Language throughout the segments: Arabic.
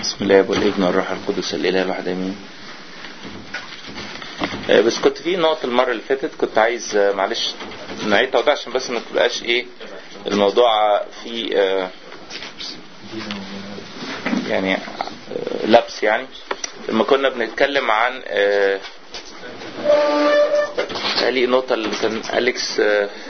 بسم الله والابن والروح القدس الاله الواحد امين. بس كنت في نقطه المره اللي فاتت كنت عايز معلش نعيد توضيح عشان بس ما تبقاش ايه الموضوع في يعني لبس. يعني لما كنا بنتكلم عن هذه النقطه اللي كان أليكس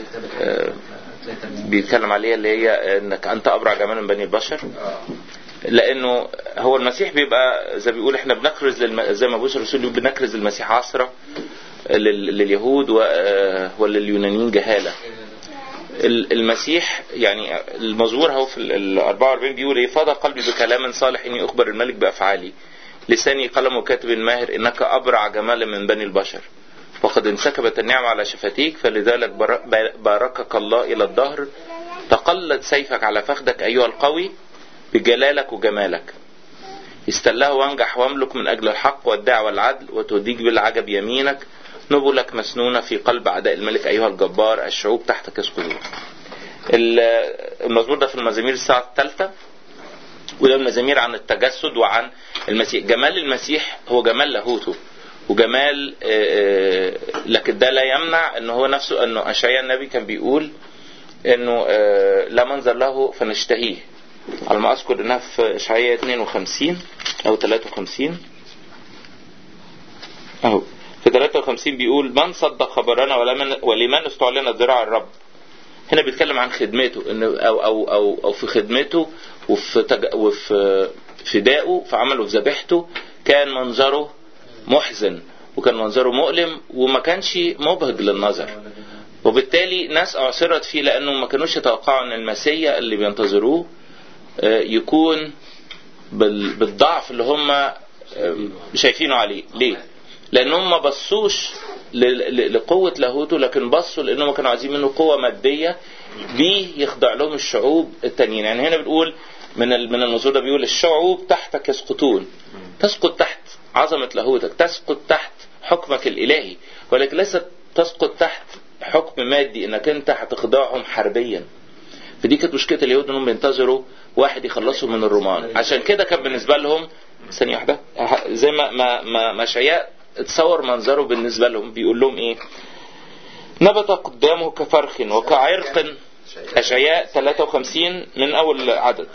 بيتكلم عليها اللي هي انك انت ابرع جمال من بني البشر، لانه هو المسيح بيبقى زي بيقول احنا بنكرز زي ما بولس الرسول بنكرز المسيح عصرة لليهود ولليونانيين جهالة. المسيح يعني المزمور هو في ال 44 بيقول ايه: فاض قلبي بكلام صالح اني اخبر الملك بافعالي، لساني قلم وكاتب ماهر، انك ابرع جمال من بني البشر، وقد انسكبت النعمة على شفتيك، فلذلك باركك الله الى الدهر، تقلد سيفك على فخدك ايها القوي بجلالك وجمالك، استله وانجح واملك من اجل الحق والدعوة والعدل، وتوديك بالعجب يمينك، نبلك مسنونة في قلب اعداء الملك ايها الجبار، الشعوب تحتك يسقطون. المزمور ده في المزامير الساعة الثالثة، وده المزامير عن التجسد وعن المسيح. جمال المسيح هو جمال لاهوته وجمال، لكن ده لا يمنع انه هو نفسه، انه اشعياء النبي كان بيقول انه لا منظر له فنشتهيه، على ما اذكر انها في اشعياء 52 او 53 اهو. في 53 بيقول: من صدق خبرنا ولمن استعلن ذراع الرب. هنا بيتكلم عن خدمته، انه او في خدمته وفي فدائه، في عمله، في ذبيحته، كان منظره محزن وكان منظره مؤلم وما كانش مبهج للنظر، وبالتالي ناس اعصرت فيه لانه ما كانوش يتوقعوا ان المسيح اللي بينتظروه يكون بالضعف اللي هم شايفينه عليه. ليه؟ لانهم ما بصوش لقوة لاهوته، لكن بصوا لانهم كانوا عايزين منه قوة مادية بيه يخضع لهم الشعوب التانيين. يعني هنا بتقول من المنظور ده بيقول: الشعوب تحتك يسقطون، تسقط تحت عظمة لاهوتك، تسقط تحت حكمك الالهي، ولكن ليست تسقط تحت حكم مادي انك انت هتخضعهم حربيا. فدي كانت مشكلة اليهود، انهم بينتظروا واحد يخلصهم من الرومان. عشان كده كان بالنسبة لهم ثانية واحدة، زي ما اشعياء اتصور منظره بالنسبة لهم، بيقول لهم ايه: نبت قدامه كفرخ وكعرق. اشعياء 53 من اول عدد: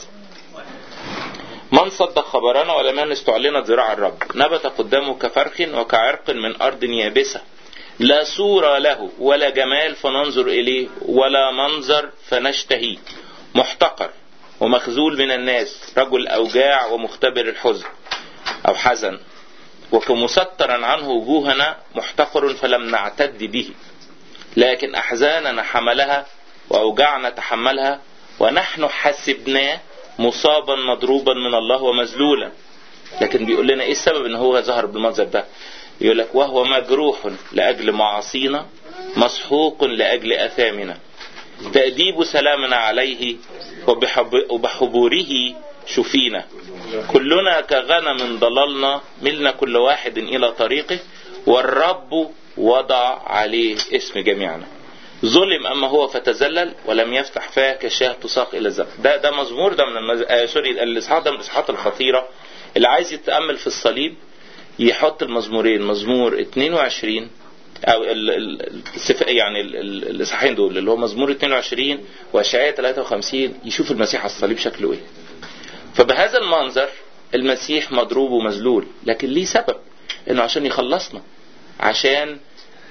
من صدق خبرنا ولمن استعلنت ذراع الرب، نبت قدامه كفرخ وكعرق من ارض يابسة، لا صورة له ولا جمال فننظر إليه ولا منظر فنشتهي، محتقر ومخذول من الناس، رجل أوجاع ومختبر الحزن أو حزن، وكمسترا عنه وجوهنا، محتقر فلم نعتد به، لكن أحزاننا حملها وأوجاعنا تحملها، ونحن حسبناه مصابا مضروبا من الله ومذلولا. لكن بيقول لنا إيه السبب إن هو ظهر بالمنظر ده؟ يقول لك: وهو مجروح لأجل معاصينا، مسحوق لأجل أثامنا، تأديب سلامنا عليه، وبحبوره شفينا، كلنا كغنم ضللنا، ملنا كل واحد إلى طريقه، والرب وضع عليه اسم جميعنا، ظلم أما هو فتزلل، ولم يفتح فاه كشاه تساق إلى الذبح. ده مزمور، ده من الإصحاح ده من الإصحاحات الخطيرة. اللي عايز يتأمل في الصليب يحط المزمورين، مزمور 22 او يعني الاصحاحين دول اللي هو مزمور 22 واشعياء 53، يشوف المسيح على الصليب شكله ايه. فبهذا المنظر المسيح مضروب ومذلول، لكن ليه سبب، انه عشان يخلصنا، عشان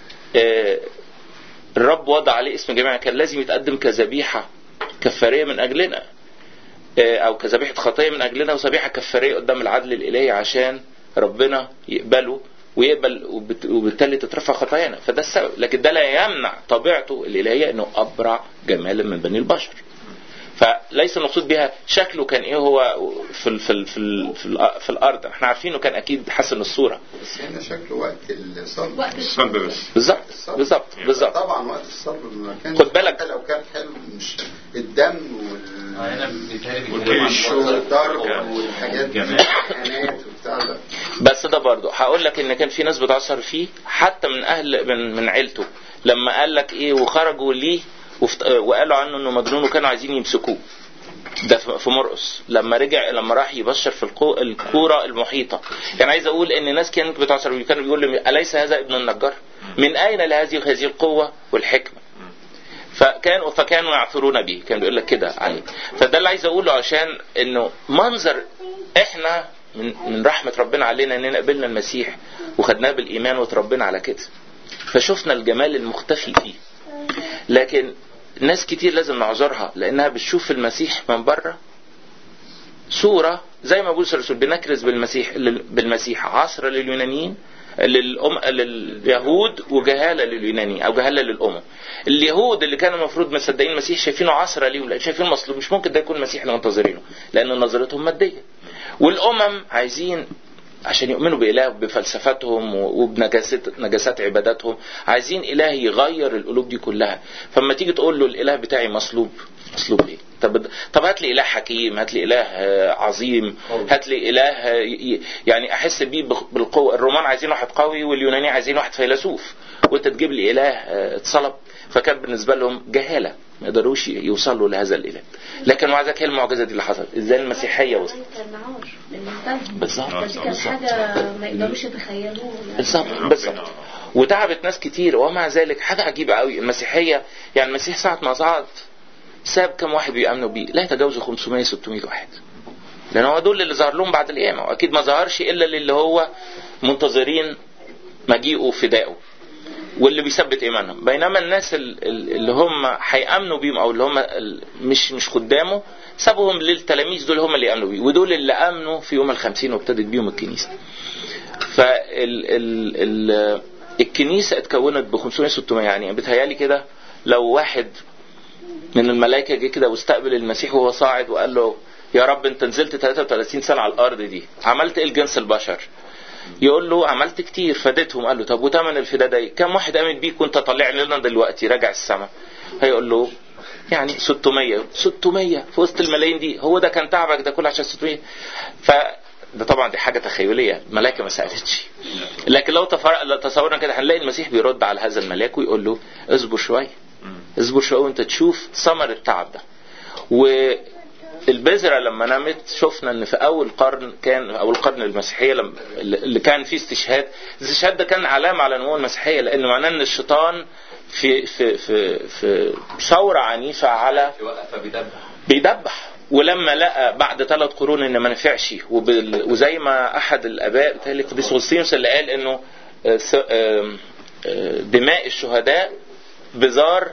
الرب وضع عليه اسم جميعنا. كان لازم يتقدم كذبيحة كفارية من اجلنا، او كذبيحة خطية من اجلنا، وذبيحة كفارية قدام العدل الالهي عشان ربنا يقبله ويقبل، وبالتالي تترفع خطايانا. فده السبب، لكن ده لا يمنع طبيعته الإلهية انه أبرع جمالا من بني البشر. فليس المقصود بها شكله كان ايه هو في الارض، احنا عارفين انه كان اكيد حسن الصورة، بس هنا شكله وقت الصلب بس. بالظبط طبعا وقت الصلب ما كانش، خد بالك لو كان حلو مش الدم والضرب والحاجات والحاجات. بس ده برضو هقول لك ان كان في ناس بتعصر فيه حتى من اهل من عيلته، لما قال لك ايه وخرجوا ليه وقالوا عنه انه مجنون وكانوا عايزين يمسكوه. ده في مرقس لما راح يبشر في الكورة المحيطة. يعني عايز اقول ان ناس كانت بتعصر كانوا بيقولوا أليس هذا ابن النجار؟ من اين لهذه القوة والحكمة؟ فكانوا يعثرون به، كانوا يقول لك كده عليه. فده اللي عايز اقوله، عشان انه منظر احنا من رحمة ربنا علينا اننا قبلنا المسيح وخدناه بالايمان وتربينا على كده، فشفنا الجمال المختفي فيه. لكن ناس كتير لازم نعذرها لانها بتشوف المسيح من بره صورة زي ما بولس الرسول بنكرز بالمسيح عصر لليونانيين لليهود وجهالة لليونانيين او جهالة للأمم. اليهود اللي كانوا المفروض مصدقين المسيح شايفينه عصر ليهم، لان شايفين مصلوب، مش ممكن ده يكون المسيح اللي منتظرينه لان نظرتهم مادية. والأمم عايزين عشان يؤمنوا بإله بفلسفتهم وبنجاسات عباداتهم، عايزين إله يغير القلوب دي كلها. فما تيجي تقول له الإله بتاعي مصلوب ايه؟ طب هات لي إله حكيم، هات لي إله عظيم، هات لي إله يعني أحس بيه بالقوة. الرومان عايزين واحد قوي واليوناني عايزين واحد فيلسوف، وانت تجيب لي إله اتصلب. فكان بالنسبة لهم جهالة، ما يقدروش يوصلوا لهذا الإله. لكن مع ذلك هي المعجزة دي اللي حصلت، ازاي المسيحية وصلت. بالظبط حاجة ما يقدروش يتخيلوه. بالظبط. وتعبت ناس كتير، ومع ذلك حاجة عجيبة قوي المسيحية. يعني المسيح ساعة ما صعد ساب كم واحد بيأمنوا بيه؟ لا يتجاوزوا 500-600 واحد، لأن هو دول اللي ظهر لهم بعد القيامة، وأكيد ما ظهرش إلا اللي هو منتظرين مجيئه فدائه واللي بيثبت إيمانهم. بينما الناس اللي هم هيأمنوا بيهم أو اللي هم مش خدامه سابهم للتلاميذ، دول هم اللي يأمنوا بيه، ودول اللي أمنوا في يوم 50 وابتدت بيهم الكنيسة. الكنيسة اتكونت ب 500-600. يعني بتهيالي كده لو واحد من الملائكة جه كده واستقبل المسيح وهو صاعد وقال له يا رب انت نزلت 33 سنة على الأرض دي، عملت ايه لجنس البشر؟ يقول له عملت كتير، فديتهم. قال له طب وتمن الفداء ده كم واحد آمن بيك وانت طلع لنا دلوقتي راجع السماء؟ هيقول له يعني 600 في وسط الملايين دي، هو ده كان تعبك ده كله عشان 600؟ ده طبعا دي حاجة تخيلية، الملائكة ما سألتش. لكن لو تصورنا كده هنلاقي المسيح بيرد على هذا الملاك ويقول له اصبر شوية وانت تشوف ثمر التعب ده. والبذرة لما نمت شفنا ان في اول قرن المسيحية اللي كان فيه الاستشهاد ده كان علامة على نمو المسيحية، لانه معناه ان الشيطان في ثورة عنيفة على بيدبح. ولما لقى بعد 3 قرون ان ما نفعش، وزي ما احد الاباء بتاعي القديس أغسطينوس اللي قال انه دماء الشهداء بزار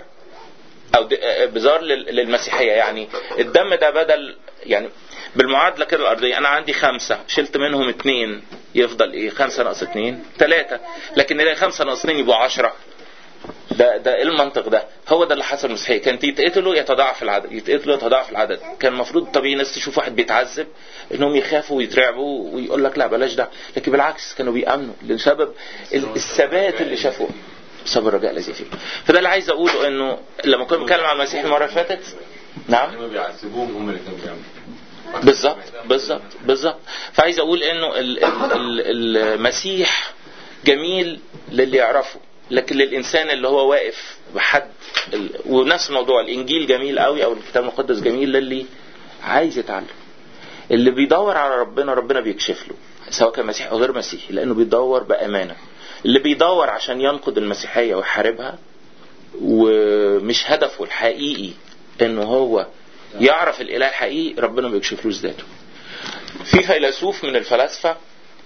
للمسيحية. يعني الدم ده بدل، يعني بالمعادلة كده الأرضية أنا عندي 5 شلت منهم 2 يفضل إيه؟ 5 ناقص 2 3. لكن نلاقي 5 ناقص 2 يبقوا 10. ده المنطق ده. هو ده اللي حصل المسيحية. كانت يتقتلوا يتضاعف العدد. كان المفروض طبيعي ناس تشوف واحد بيتعذب انهم يخافوا ويترعبوا ويقول لك لا بلاش ده، لكن بالعكس كانوا بيأمنوا لسبب الثبات اللي شافوه، بسبب الرجاء الذي فيه. فده اللي عايز اقوله، انه لما كنا بنتكلم عن المسيح المرة اللي فاتت، نعم هم بيعذبوهم، هم اللي كانوا بيعملوا بالظبط. فعايز اقول انه المسيح جميل للي يعرفه، لكن للإنسان اللي هو واقف بحد ونفس الموضوع الإنجيل جميل قوي، أو الكتاب المقدس جميل للي عايز يتعلم. اللي بيدور على ربنا بيكشف له، سواء كان مسيحي أو غير مسيحي، لأنه بيدور بأمانة. اللي بيدور عشان ينقض المسيحية ويحاربها ومش هدفه الحقيقي إنه هو يعرف الإله الحقيقي، ربنا بيكشف له ذاته. في فيلسوف من الفلاسفة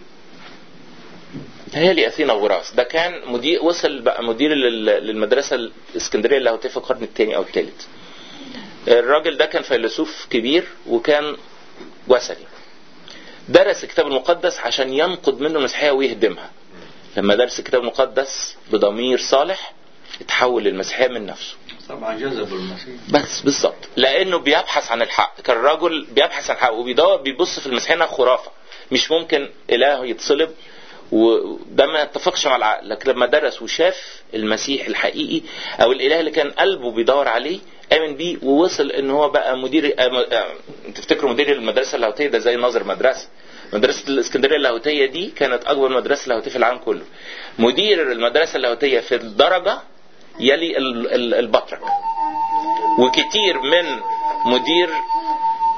هي أثينا غراس، ده كان وصل بقى مدير للمدرسة الإسكندرية اللاهوتية في القرن الثاني أو الثالث. الراجل ده كان فيلسوف كبير وكان وثني، درس الكتاب المقدس عشان ينقض منه المسيحية ويهدمها. لما درس الكتاب المقدس بضمير صالح اتحول للمسيحية من نفسه. طبعا جذب المسيح بس بالظبط، لأنه بيبحث عن الحق. كان الرجل بيبحث عن الحق وبيدور، بيبص في المسيحية انها خرافة، مش ممكن إله يتصلب، وده ما يتفقش مع العقل. لكن لما درس وشاف المسيح الحقيقي او الاله اللي كان قلبه بيدور عليه، امن بيه ووصل ان هو بقى مدير. تفتكروا مدير المدرسه اللاهوتيه ده زي ناظر مدرسه الاسكندريه اللاهوتيه دي كانت اكبر مدرسه لاهوتيه في العالم كله. مدير المدرسه اللاهوتيه في الدرجه يلي البطرك، وكتير من مدير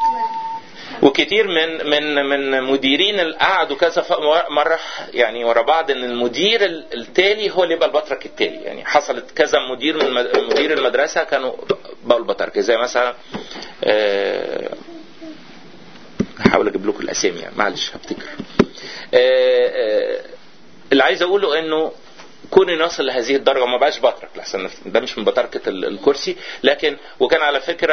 وكتير من مديرين قعدوا كذا مرة يعني ورا بعض ان المدير التالي هو اللي يبقى البطرك التالي. يعني حصلت كذا مدير من مدير المدرسة كانوا بقوا البطرك، زي مثلا هحاول اجيب لكم الاسامي يعني معلش هفتكر. اللي عايز اقوله انه كون نصل لهذه الدرجة ما بقاش بطرك، لحسن ده مش من بطركة الكرسي، لكن وكان على فكرة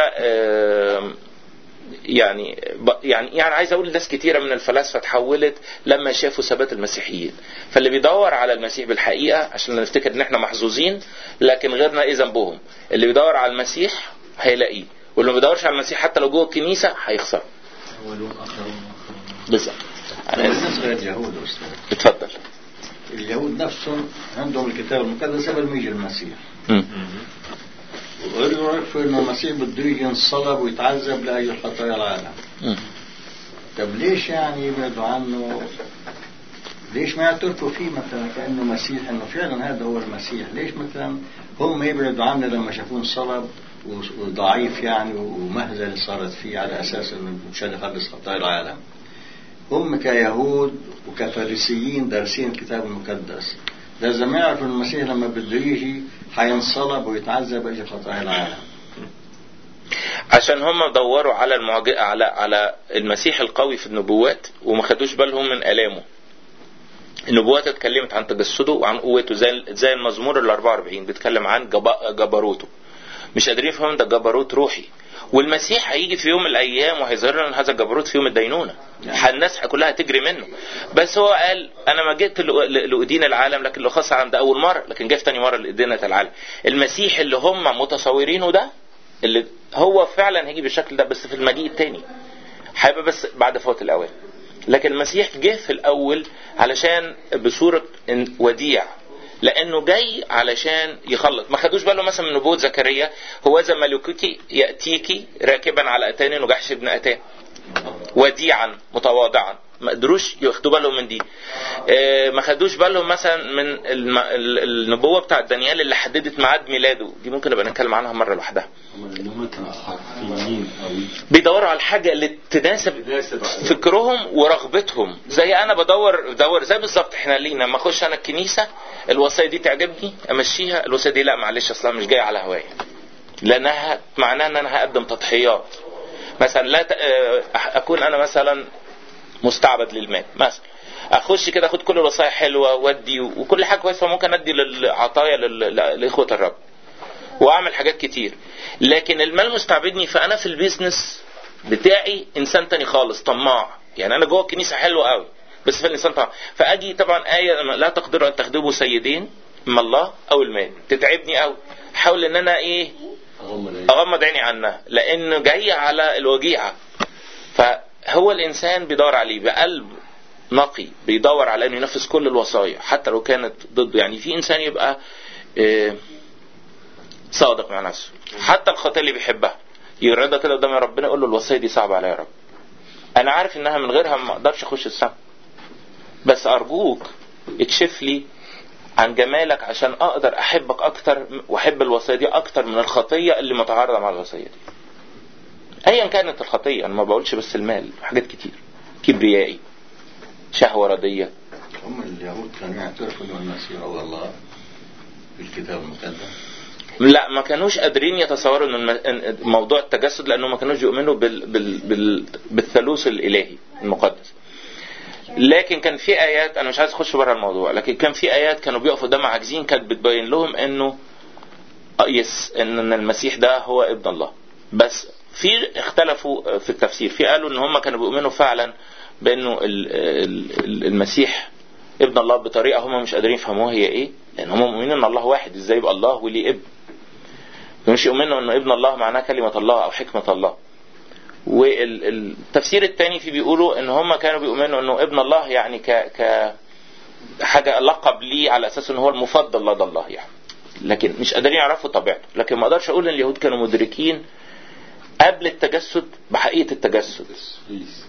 يعني عايز اقول ناس كتيرة من الفلاسفة تحولت لما شافوا ثبات المسيحيين. فاللي بيدور على المسيح بالحقيقة عشان نفتكر ان احنا محظوظين لكن غيرنا ايه ذنبهم، اللي بيدور على المسيح هيلاقيه، واللي ما بيدورش على المسيح حتى لو جوه الكنيسة هيخسر. بالظبط. بالنسبة لليهود اتفضل. اليهود نفسهم عندهم الكتاب المقدس قبل ما يجي المسيح، وقالوا يعرفوا انه المسيح بده يجي ينصلب ويتعذب لأي خطايا العالم. طب ليش يعني يبعدوا عنه؟ ليش ما يعترفوا فيه مثلا كأنه مسيح، انه فعلا هذا هو المسيح؟ ليش مثلا هم يبعدوا عنه لما شافوه انصلب وضعيف يعني ومهزلة صارت فيه على اساس انه مشان يخلص خطايا العالم؟ هم كيهود وكفارسيين دارسين الكتاب المقدس لازم يعرفوا المسيح لما بده يجي حينصلب ويتعذب اجل خطايا العالم، عشان هم دوروا على المعجزة على المسيح القوي في النبوات وما خدوش بالهم من آلامه. النبوات اتكلمت عن تجسده وعن قوته، زي المزمور 44 بيتكلم عن جبروته. مش قادرين يفهموا ده جبروت روحي، والمسيح هيجي في يوم من الايام وهيظهر لنا هذا الجبروت في يوم الدينونة. الناس كلها تجري منه، بس هو قال انا ما جيت لأدين العالم لكن لو خاص عند اول مرة، لكن جاء في تاني مرة لأدينة العالم. المسيح اللي هم متصورينه ده اللي هو فعلا هيجي بالشكل ده بس في المجيء التاني، هيبقى بس بعد فوات الاوان. لكن المسيح جه في الاول علشان بصورة وديع، لانه جاي علشان يخلص. ما خدوش بالهم مثلا من نبوة زكريا، هو ذا ملكك يأتيكي راكبا على أتان نجحش ابن أتان وديعا متواضعا. ما قدروش ياخدوا بالهم من دي. ما خدوش بالهم مثلا من النبوة بتاع دانيال اللي حددت ميعاد ميلاده، دي ممكن نبقى نتكلم عنها مرة لوحدها. بيدوروا على الحاجة اللي تناسب فكرهم ورغبتهم. زي انا بدور زي بالظبط احنا لينا ما اخش انا الكنيسة الوصية دي تعجبني امشيها، الوصية دي لا معلش اصلا مش جاي على هواية، لانها معناها ان انا هقدم تضحيات. مثلا لا اكون انا مثلا مستعبد للمال مثلا، اخش كده اخد كل الوصايا حلوة ودي وكل حاجة كويسة، ممكن ادي للعطايا لاخوة الرب واعمل حاجات كتير، لكن المال مستعبدني. فانا في البيزنس بتاعي انسان تاني خالص طماع. يعني انا جوه الكنيسة حلوة قوي بس في الانسان طماع. فاجي طبعا آية لا تقدروا ان تخدموا سيدين اما الله او المال تتعبني قوي، حاول ان انا ايه اغمض عيني عنها لانه جاي على الوجيعة. فهو الانسان بيدور عليه بقلب نقي، بيدور على انه ينفذ كل الوصايا حتى لو كانت ضده. يعني في انسان يبقى صادق مع نفسه حتى الخطيئة اللي بيحبها يرضى كده قدام ربنا، يقول له الوصية دي صعبة عليا يا رب، انا عارف انها من غيرها ما اقدرش اخش السماء، بس ارجوك اكشف لي عن جمالك عشان اقدر احبك اكتر واحب الوصية دي اكتر من الخطية اللي متعارضة مع الوصية دي ايا كانت الخطية. انا ما بقولش بس المال، حاجات كتير، كبريائي، شهوة ردية. هم اليهود كانوا يعترفوا ان المسيح هو الله في الكتاب المقدس؟ لا، ما كانوش قادرين يتصوروا ان موضوع التجسد، لانه ما كانوش يؤمنوا بالثالوث الالهي المقدس. لكن كان في ايات، انا مش عايز اخش بره الموضوع، لكن كان في ايات كانوا بيقفوا قدام عاجزين كانت بتبين لهم انه ان المسيح ده هو ابن الله. بس في اختلفوا في التفسير، في قالوا ان هم كانوا بيؤمنوا فعلا بانه المسيح ابن الله بطريقه هم مش قادرين يفهموها هي ايه، لان هم مؤمنين ان الله واحد، ازاي يبقى الله وليه ابن؟ مش يؤمنوا انه ابن الله معناه كلمه الله او حكمه الله. والتفسير الثاني في بيقولوا ان هم كانوا بيؤمنوا انه ابن الله يعني ك حاجه لقب ليه على اساس انه هو المفضل لدى الله يعني، لكن مش قادرين يعرفوا طبيعته. لكن ما اقدرش اقول ان اليهود كانوا مدركين قبل التجسد بحقيقه التجسد.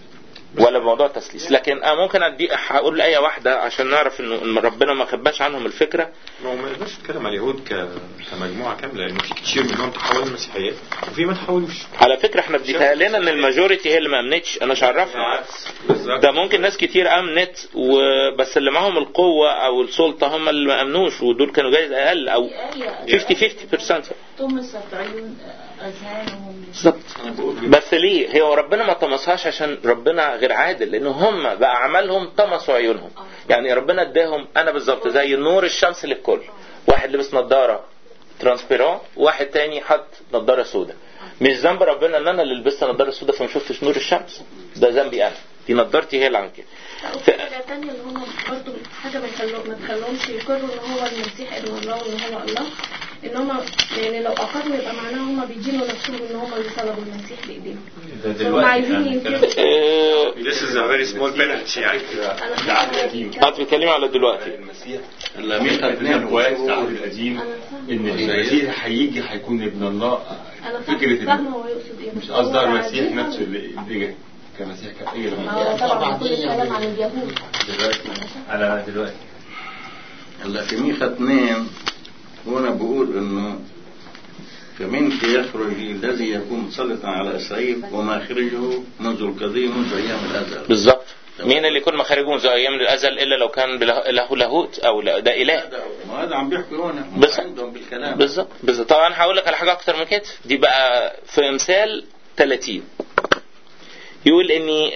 ولا بموضوع التثليث. لكن ممكن هقول آية واحدة عشان نعرف إن ربنا ما خباش عنهم الفكرة. ما نقدرش نتكلم على اليهود كمجموعة كاملة، لأنه في كتير منهم تحول المسيحية وفي ما تحولوش. على فكرة احنا بيتهيألنا إن الماجوريتي هي اللي ما أمنتش. أنا مش عرفنا ده، ممكن ناس كتير أمنت وبس اللي معهم القوة أو السلطة هم اللي ما أمنوش، ودول كانوا جايز أقل أو 50%. طمست عيون أذهانهم. بالظبط. بس ليه هو ربنا ما طمسهاش؟ عشان ربنا غير عادل، لأنه هم بأعمالهم طمسوا عيونهم. يعني ربنا اداهم أنا بالظبط زي نور الشمس للكل، واحد لبس نظارة ترانسبيرون وواحد تاني حط نظارة سوداء. مش ذنب ربنا ان انا اللي لبست نظارة سوداء فما شفتش نور الشمس، ده ذنبي انا، دي نظارتي هي اللي عن كده. حاجة تانية اللي هم برضه حاجة ما تخلوهمش يقروا ان هو المسيح ابن الله وان هو الله، ان هم يعني لو اقروا يبقى معناها هم بيدينوا نفسهم ان هم اللي طلبوا المسيح بايديهم. هم عايزين ينكروا. This is a very small penalty يعني. انت بتتكلمي على دلوقتي المسيح الكويس العهد القديم ان المسيح هيجي هيكون ابن الله. فكرة فاهمه هو يقصد ايه، مش قصدها المسيح نفسه اللي اجى كمسيح كايه طبعا كل الكلام عن اليهود على دلوقتي. هلا في ميخا 2 هنا بقول انه فمنك يخرج الذي يكون مسلطا على اسرائيل وما خرجه منذ القديم منذ ايام الازل. بالظبط. مين اللي يكون مخارجه منذ ايام الازل الا لو كان له لاهوت او ده اله؟ ما هذا عم بيحكوا هنا عندهم بالكلام. بالظبط. طبعا هقول لك على حاجه اكتر من كده. دي بقى في امثال 30 يقول اني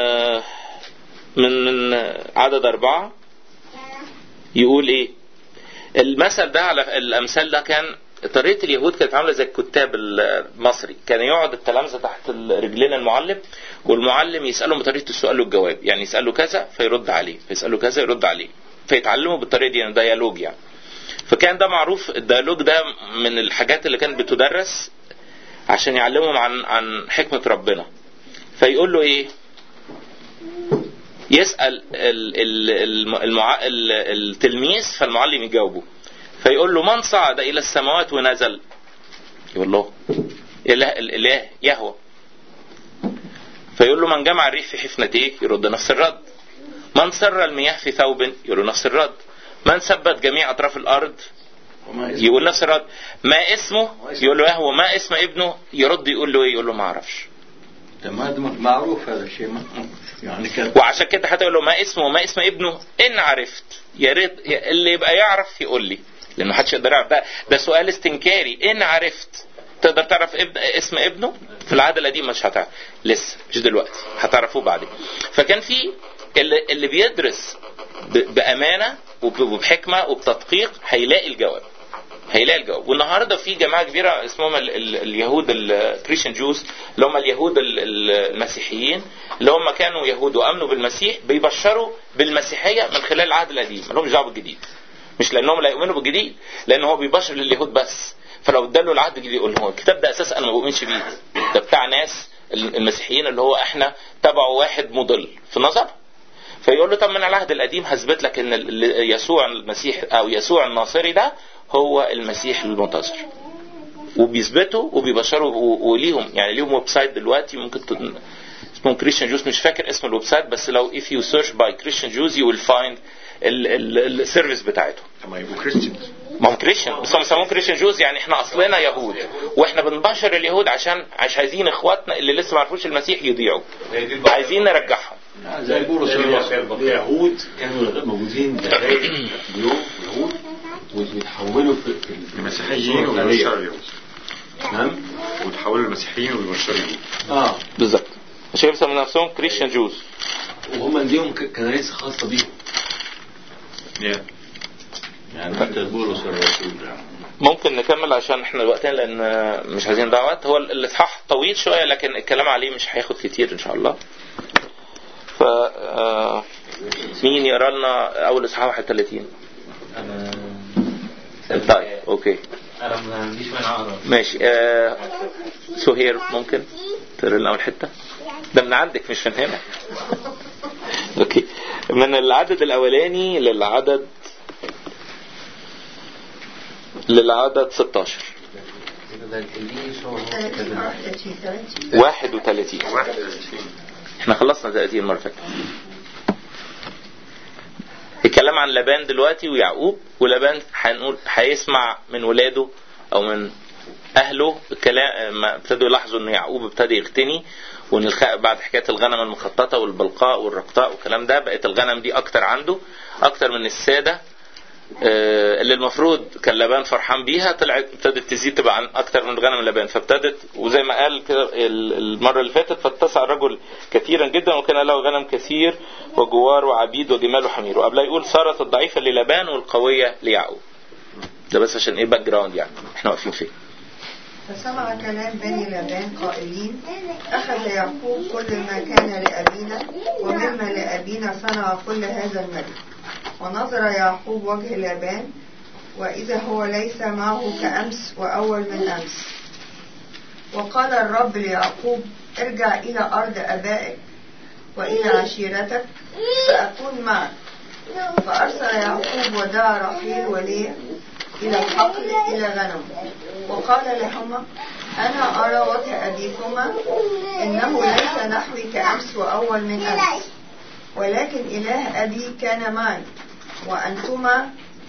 من عدد 4 يقول ايه المثل ده. على الامثال ده كان طريقه اليهود كانت عامله زي الكتاب المصري، كان يقعد التلامذه تحت رجلين المعلم والمعلم يسالهم بطريقه السؤال والجواب، يعني يساله كذا فيرد عليه، فيساله كذا يرد عليه، فيتعلموا بالطريقه دي، يعني ديالوج يعني. فكان ده معروف، الديالوج ده من الحاجات اللي كانت بتدرس عشان يعلمهم عن حكمه ربنا. فيقول له ايه؟ يسال التلميذ فالمعلم يجاوبه. فيقول له من صعد إلى السماوات ونزل؟ يقول له الإله يهوه. فيقول له من جمع الريح في حفنتيه؟ يرد نفس الرد. من سر المياه في ثوب؟ يقول نفس الرد. من ثبت جميع أطراف الأرض؟ يقول نفس الرد. ما اسمه؟ يقول له يهوه. ما اسم ابنه؟ يرد يقول له ايه؟ يقول له ما اعرفش. تمام معروف هذا الشيء يعني كده. وعشان كده حتى يقول له ما اسمه وما اسم ابنه إن عرفت. يا ريت اللي يبقى يعرف يقول لي، لأنه محدش يقدر يعرف. ده سؤال استنكاري. إن عرفت تقدر تعرف اسم ابنه؟ في العهد القديم مش هتعرف لسه، مش دلوقتي، هتعرفوه بعدين. فكان في اللي بيدرس بأمانة وبحكمة وبتدقيق هيلاقي الجواب. والنهارده في جماعه كبيره اسمهم اليهود الكريستيان جوز، اللي هم اليهود المسيحيين، اللي هم كانوا يهود وامنوا بالمسيح، بيبشروا بالمسيحيه من خلال العهد القديم، ما لهمش دعوه بالجديد. مش لانهم لا يؤمنوا بالجديد، لان هو بيبشر لليهود بس. فلو اداله العهد الجديد يقول لهم الكتاب ده اساسا انا ما بؤمنش بيه، ده بتاع ناس المسيحيين اللي هو احنا تبعوا واحد مضل في النظر. فيقول له طب من العهد القديم هثبت لك ان يسوع المسيح او يسوع الناصري ده هو المسيح المنتظر. وبيثبتوا وبيبشروا وليهم يعني ليهم ويب سايت دلوقتي ممكن اسمه كريستيان جوز، مش فاكر اسم الويب سايت، بس لو if you search by Christian Jews you will find السيرفيس بتاعته. ما يبقوا كريستيان، ما هم كريستيان بس هم بيسموهم كريستيان جوز، يعني احنا اصلنا يهود واحنا بنبشر اليهود عشان عايزين اخواتنا اللي لسه ما عرفوش المسيح يضيعوا، عايزين نرجعهم. زي بولس اليهود كانوا موجودين دقائق يهود ويتحولوا في المسيحيين وبيبشروا اليهود. نعم، وتحولوا المسيحيين وبيبشروا اليهود. بالظبط. عشان بيسموا نفسهم كريستيان جوز، وهم ليهم كنائس خاصه بيهم. يعني حتى بولس الرسول. ممكن نكمل عشان احنا وقتين لان مش عايزين دعوات. هو الاصحاح طويل شويه لكن الكلام عليه مش هياخد كتير ان شاء الله. ف مين يقرا لنا اول اصحاح 31؟ طيب اوكي انا ما عنديش مانع اقرا. ماشي. سهير ممكن تقرا لنا اول حته؟ ده من عندك مش من هنا. اوكي. من العدد الاولاني للعدد 16 31. احنا خلصنا 30 مرة فاتت. الكلام عن لبان دلوقتي ويعقوب، ولبان هنقول هيسمع من ولاده او من اهله الكلام، ابتدوا يلاحظوا ان يعقوب ابتدى يغتني، وان بعد حكايه الغنم المخططه والبلقاء والرقطاء والكلام ده بقت الغنم دي اكتر عنده، اكتر من الساده اللي المفروض كان لبان فرحان بيها، طلعت ابتدت تزيد تبقى عن اكتر من غنم لبان. فابتدت وزي ما قال كده المره اللي فاتت، فاتسع الرجل كثيرا جدا وكان له غنم كثير وجوار وعبيد وجمال وحمير. وقبل يقول صارت الضعيفه للبان والقويه ليعقوب. ده بس عشان ايه باك جراوند يعني احنا واقفين فين. فسمع كلام بني لبان قائلين أخذ يعقوب كل ما كان لأبينا ومما لأبينا صنع كل هذا الملك. ونظر يعقوب وجه لبان وإذا هو ليس معه كأمس وأول من أمس. وقال الرب ليعقوب ارجع إلى أرض أبائك وإلى عشيرتك فأكون معك. فأرسل يعقوب ودعا رحيل وليا إلى الحقل إلى غنم، وقال لهما أنا أرى وجه أبيكما إنه ليس نحوي كأمس وأول من أمس، ولكن إله أبي كان معي، وأنتما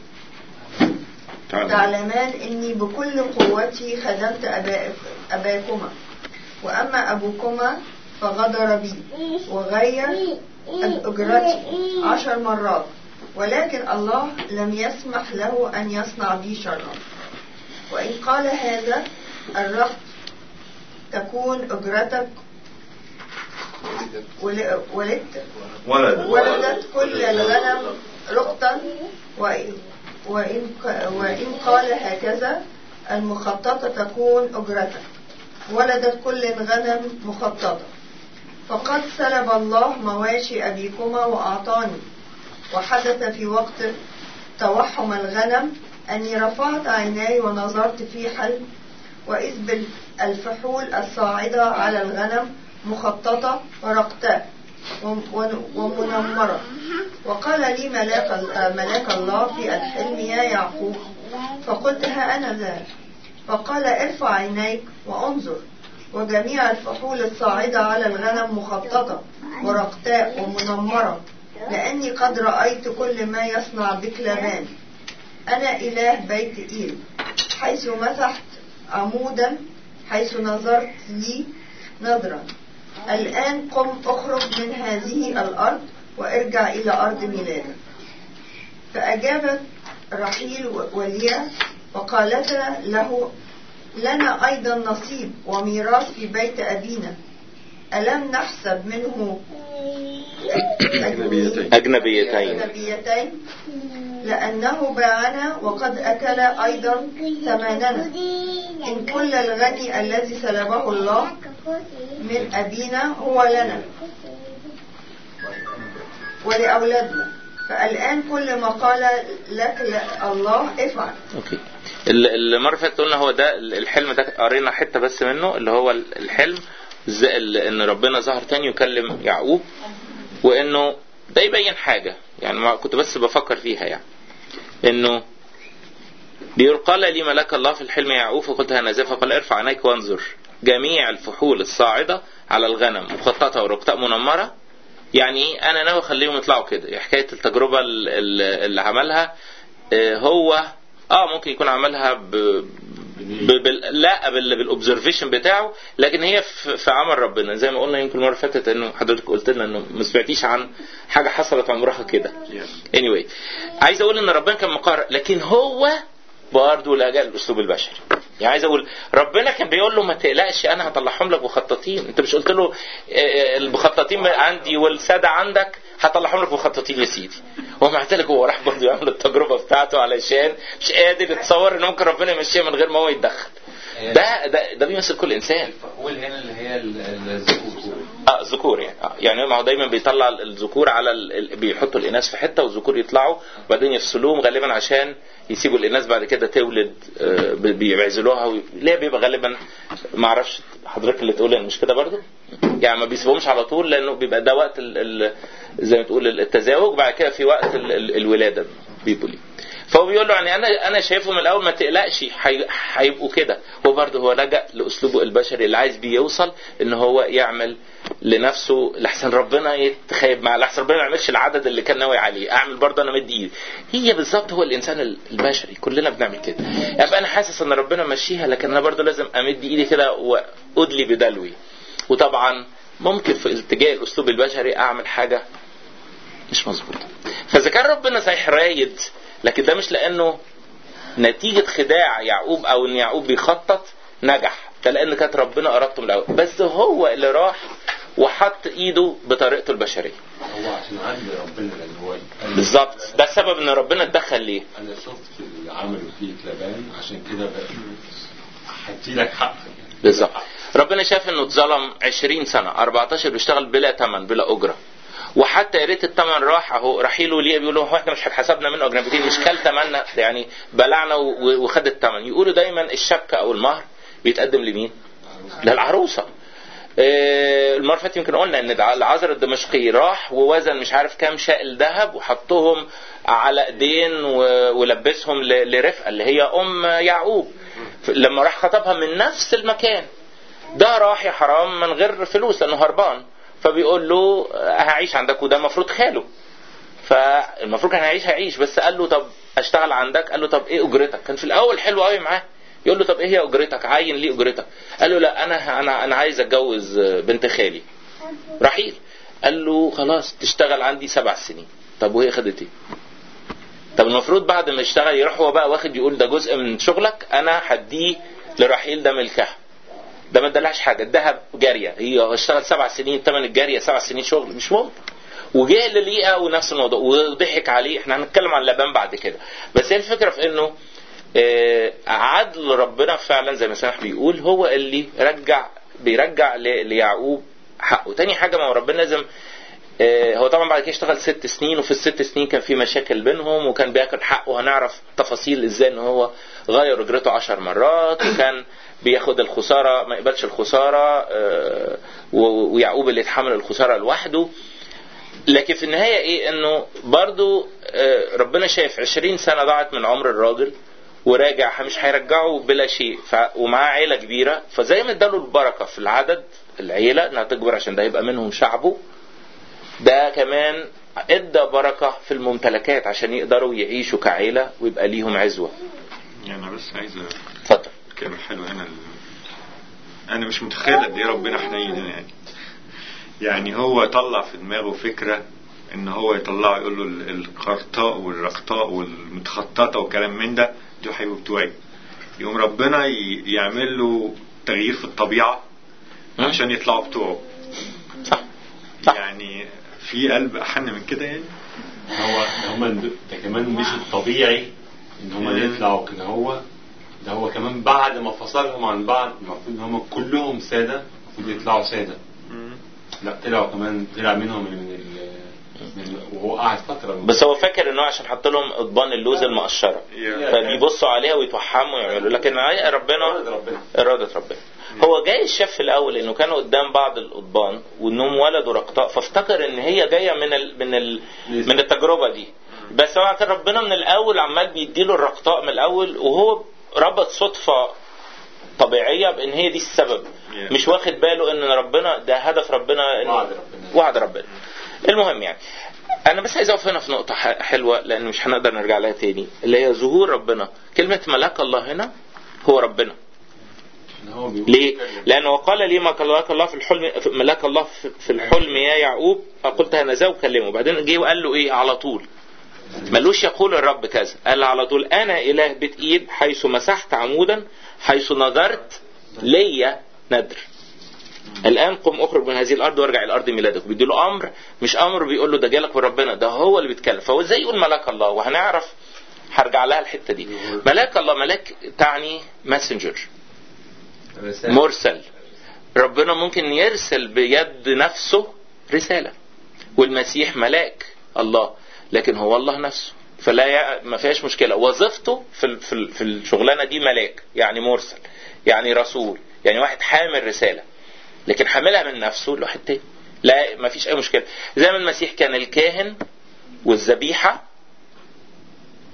تعلمان إني بكل قوتي خدمت أباكما، وأما أبوكما فغدر بي وغير أجرتي 10 مرات، ولكن الله لم يسمح له أن يصنع بي شرا. وإن قال هذا الرقط تكون أجرتك ولدت كل الغنم رقطا، وإن قال هكذا المخططة تكون أجرتك ولدت كل الغنم مخططة. فقد سلب الله مواشي أبيكما وأعطاني. وحدث في وقت توحم الغنم أني رفعت عيناي ونظرت في حلم، وإذ بالفحول الصاعدة على الغنم مخططة ورقتاء ومنمرة. وقال لي ملاك الله في الحلم يا يعقوب، فقلت ها أنا ذا. فقال ارفع عينيك وانظر، وجميع الفحول الصاعدة على الغنم مخططة ورقتاء ومنمرة، لأني قد رأيت كل ما يصنع بك لبان. أنا إله بيت إيل، حيث مسحت عمودا، حيث نظرت لي نظرا. الآن قم اخرج من هذه الأرض وارجع إلى أرض ميلادك. فأجابت رحيل وليا وقالتا له لنا أيضا نصيب وميراث في بيت أبينا، ألم نحسب منه أجنبيتين لأنه باعنا وقد أكل أيضا ثماننا. إن كل الغني الذي سلبه الله من أبينا هو لنا ولأولادنا، فالآن كل ما قال لك الله افعل. أوكي. المرة فاتت قلنا هو ده الحلم ده، قرينا حتة بس منه اللي هو الحلم ان ربنا ظهر تاني يكلم يعقوب، وانه ده يبين حاجة يعني ما كنت بس بفكر فيها، يعني انه بيقول قال لي ملاك الله في الحلم يا يعقوب، فقلت هنذا، فقال ارفع عينيك وانظر جميع الفحول الصاعدة على الغنم مخططة ورقطاء منمرة. يعني انا ناوي اخليهم يطلعوا كده. حكاية التجربة اللي عملها هو ممكن يكون عملها بالاوبزرفيشن بتاعه، لكن هي في عمل ربنا زي ما قلنا يمكن المره اللي فاتت، انه حضرتك قلت لنا انه ما سمعتيش عن حاجه حصلت عمرها كده. anyway عايز اقول ان ربنا كان مقرر، لكن هو برضه لجأ للاسلوب البشري. يعني عايز اقول ربنا كان بيقول له ما تقلقش انا هطلعهم لك مخططين. انت مش قلت له المخططين عندي والساده عندك هطلعهم لك مخططين يا سيدي؟ ومع ذلك هو راح برضه يعمل التجربه بتاعته علشان مش قادر يتصور ان ممكن ربنا يمشيها من غير ما هو يتدخل. ده بيمثل كل انسان. الفحول هنا اللي هي الذكور. ذكور يعني ما هو دايما بيطلع الذكور على بيحطوا الاناث في حته والذكور يطلعوا وبعدين يفصلوهم غالبا عشان يسيبوا الاناث بعد كده تولد. بيعزلوها ليه بيبقى غالبا ما اعرفش حضرتك اللي تقول مش كده برضو، يعني ما بيسيبوهمش على طول لانه بيبقى ده وقت زي ما تقول التزاوج، بعد كده في وقت الولاده بيبقوا ليه. فهو بيقول له يعني انا شايفه من الاول ما تقلقش هيبقوا كده. هو برضه هو لجأ لاسلوبه البشري اللي عايز بيه يوصل ان هو يعمل لنفسه لحسن ربنا يتخيب معاه، لحسن ربنا ما يعملش العدد اللي كان ناوي عليه، اعمل برضه انا مدي ايدي. هي بالظبط هو الانسان البشري كلنا بنعمل كده. يعني انا حاسس ان ربنا ماشيها، لكن انا برضه لازم امد ايدي كده وادلي بدلوي. وطبعا ممكن في اتجاه الاسلوب البشري اعمل حاجه مش مظبوطه. فاذا كان ربنا صحيح رايد، لكن ده مش لانه نتيجه خداع يعقوب او ان يعقوب بيخطط نجح، ده لان كانت ربنا ارادته من الاول، بس هو اللي راح وحط ايده بطريقته البشريه. هو عشان عدل ربنا، لان هو بالظبط ده السبب ان ربنا اتدخل ليه. انا شفت اللي عمله فيك لبان، عشان كده هديلك حقك. بالظبط ربنا شاف انه اتظلم 20 سنه 14 بيشتغل بلا ثمن بلا اجره، وحتى يا ريت الثمن راح اهو. رحيل وليه بيقولوا هو احنا مش هتحسبنا منه اجنبيتين، مش كل ثمننا يعني بلعنا وخد الثمن. يقولوا دايما الشبكه او المهر بيتقدم لمين؟ للعروسه. المره فاتت يمكن قلنا ان العذراء الدمشقي راح ووزن مش عارف كام شائل ذهب وحطهم على ايدين ولبسهم لرفقه اللي هي ام يعقوب. لما راح خطبها من نفس المكان ده راح يا حرام من غير فلوس لانه هربان، فبيقول له هعيش عندك، وده المفروض خاله، فالمفروض كان هيعيش بس قال له طب اشتغل عندك. قال له طب ايه اجرتك؟ كان في الاول حلو قوي معاه، يقول له طب ايه هي اجرتك؟ عين لي اجرتك. قال له لا انا عايز اتجوز بنت خالي رحيل. قال له خلاص تشتغل عندي 7 سنين. طب وهي خدت ايه؟ طب المفروض بعد ما يشتغل يروح هو بقى واخد يقول ده جزء من شغلك انا هديه لرحيل، ده ملكها، ده ما ادالهاش حاجه، اداها جاريه. هي اشتغل 7 سنين ثمن الجاريه 7 سنين شغل، مش ممكن. وجه لليئه ونفس الموضوع وضحك عليه. احنا هنتكلم عن لبان بعد كده، بس هي الفكره في انه عدل ربنا فعلا زي ما سامح بيقول هو اللي بيرجع ليعقوب حقه. تاني حاجه ما هو ربنا لازم هو طبعا بعد كده اشتغل 6 سنين، وفي ال6 سنين كان في مشاكل بينهم وكان بياكل حقه. هنعرف تفاصيل ازاي ان هو غير اجرته 10 مرات وكان بياخد الخساره ما يقبلش الخساره، ويعقوب اللي يتحمل الخساره لوحده. لكن في النهايه ايه؟ انه برضو ربنا شايف 20 سنه ضاعت من عمر الراجل وراجع، مش هيرجعه بلا شيء، ومعاه عيله كبيره. فزي ما اداله البركه في العدد العيله انها تكبر عشان ده يبقى منهم شعبه، ده كمان ادى بركه في الممتلكات عشان يقدروا يعيشوا كعيله ويبقى ليهم عزوه. يعني انا بس عايز اتفضل. كلمه حلوه هنا. انا مش متخيل قد ايه ربنا حنين هنا. يعني هو طلع في دماغه فكره ان هو يطلعه يقول له القرطاء والرقطاء والمتخططه وكلام من ده دول هيبقوا بتوعي. يقوم ربنا يعمل له تغيير في الطبيعه عشان يطلعوا بتوعه. صح. يعني في قلب احن من كده. يعني ده كمان مش الطبيعي ان هم يطلعوا كده. ده هو كمان بعد ما فصلهم عن بعض المفروض ان هم كلهم ساده، المفروض يطلعوا ساده. لا طلعوا كمان، طلع منهم من وهو قاعد فتره. بس هو فاكر انه عشان حط لهم قضبان اللوز المقشره فبيبصوا عليها ويتوحموا ويعملوا، لكن ربنا اراده ربنا. هو جاي شاف في الاول انه كانوا قدام بعض القضبان وانهم ولدوا رقطاء، فافتكر ان هي جايه من التجربه دي. بس هو كان ربنا من الاول عمال بيديله الرقطاء من الاول، وهو ربط صدفه طبيعيه بان هي دي السبب. مش واخد باله ان ربنا ده هدف ربنا، وعد ربنا. المهم يعني انا بس عايز اقف هنا في نقطه حلوه لان مش هنقدر نرجع لها تاني، اللي هي ظهور ربنا. كلمه ملاك الله هنا هو ربنا. ليه؟ لانه قال لي ملاك الله في الحلم، ملاك الله في الحلم يا يعقوب، فقلت هنذا وكلمه. بعدين جه وقال له ايه على طول؟ ملوش يقول الرب كذا، قال على طول انا اله بيت ايل حيث مسحت عمودا حيث نذرت لي ندر. الان قم اخرج من هذه الارض وارجع الى ارض ميلادك. بيديله امر، مش امر بيقول له ده جالك من ربنا، ده هو اللي بيتكلم. فهو ازاي يقول ملاك الله؟ وهنعرف، هرجع لها الحته دي. ملاك الله، ملاك تعني ماسنجر، مرسل. ربنا ممكن يرسل بيد نفسه رساله، والمسيح ملاك الله لكن هو الله نفسه، فلا ما فيهاش مشكله. وظيفته في الشغلانه دي ملاك، يعني مرسل، يعني رسول، يعني واحد حامل رساله، لكن حاملها من نفسه لواحد تاني. لا ما فيش اي مشكله. زي ما المسيح كان الكاهن والذبيحه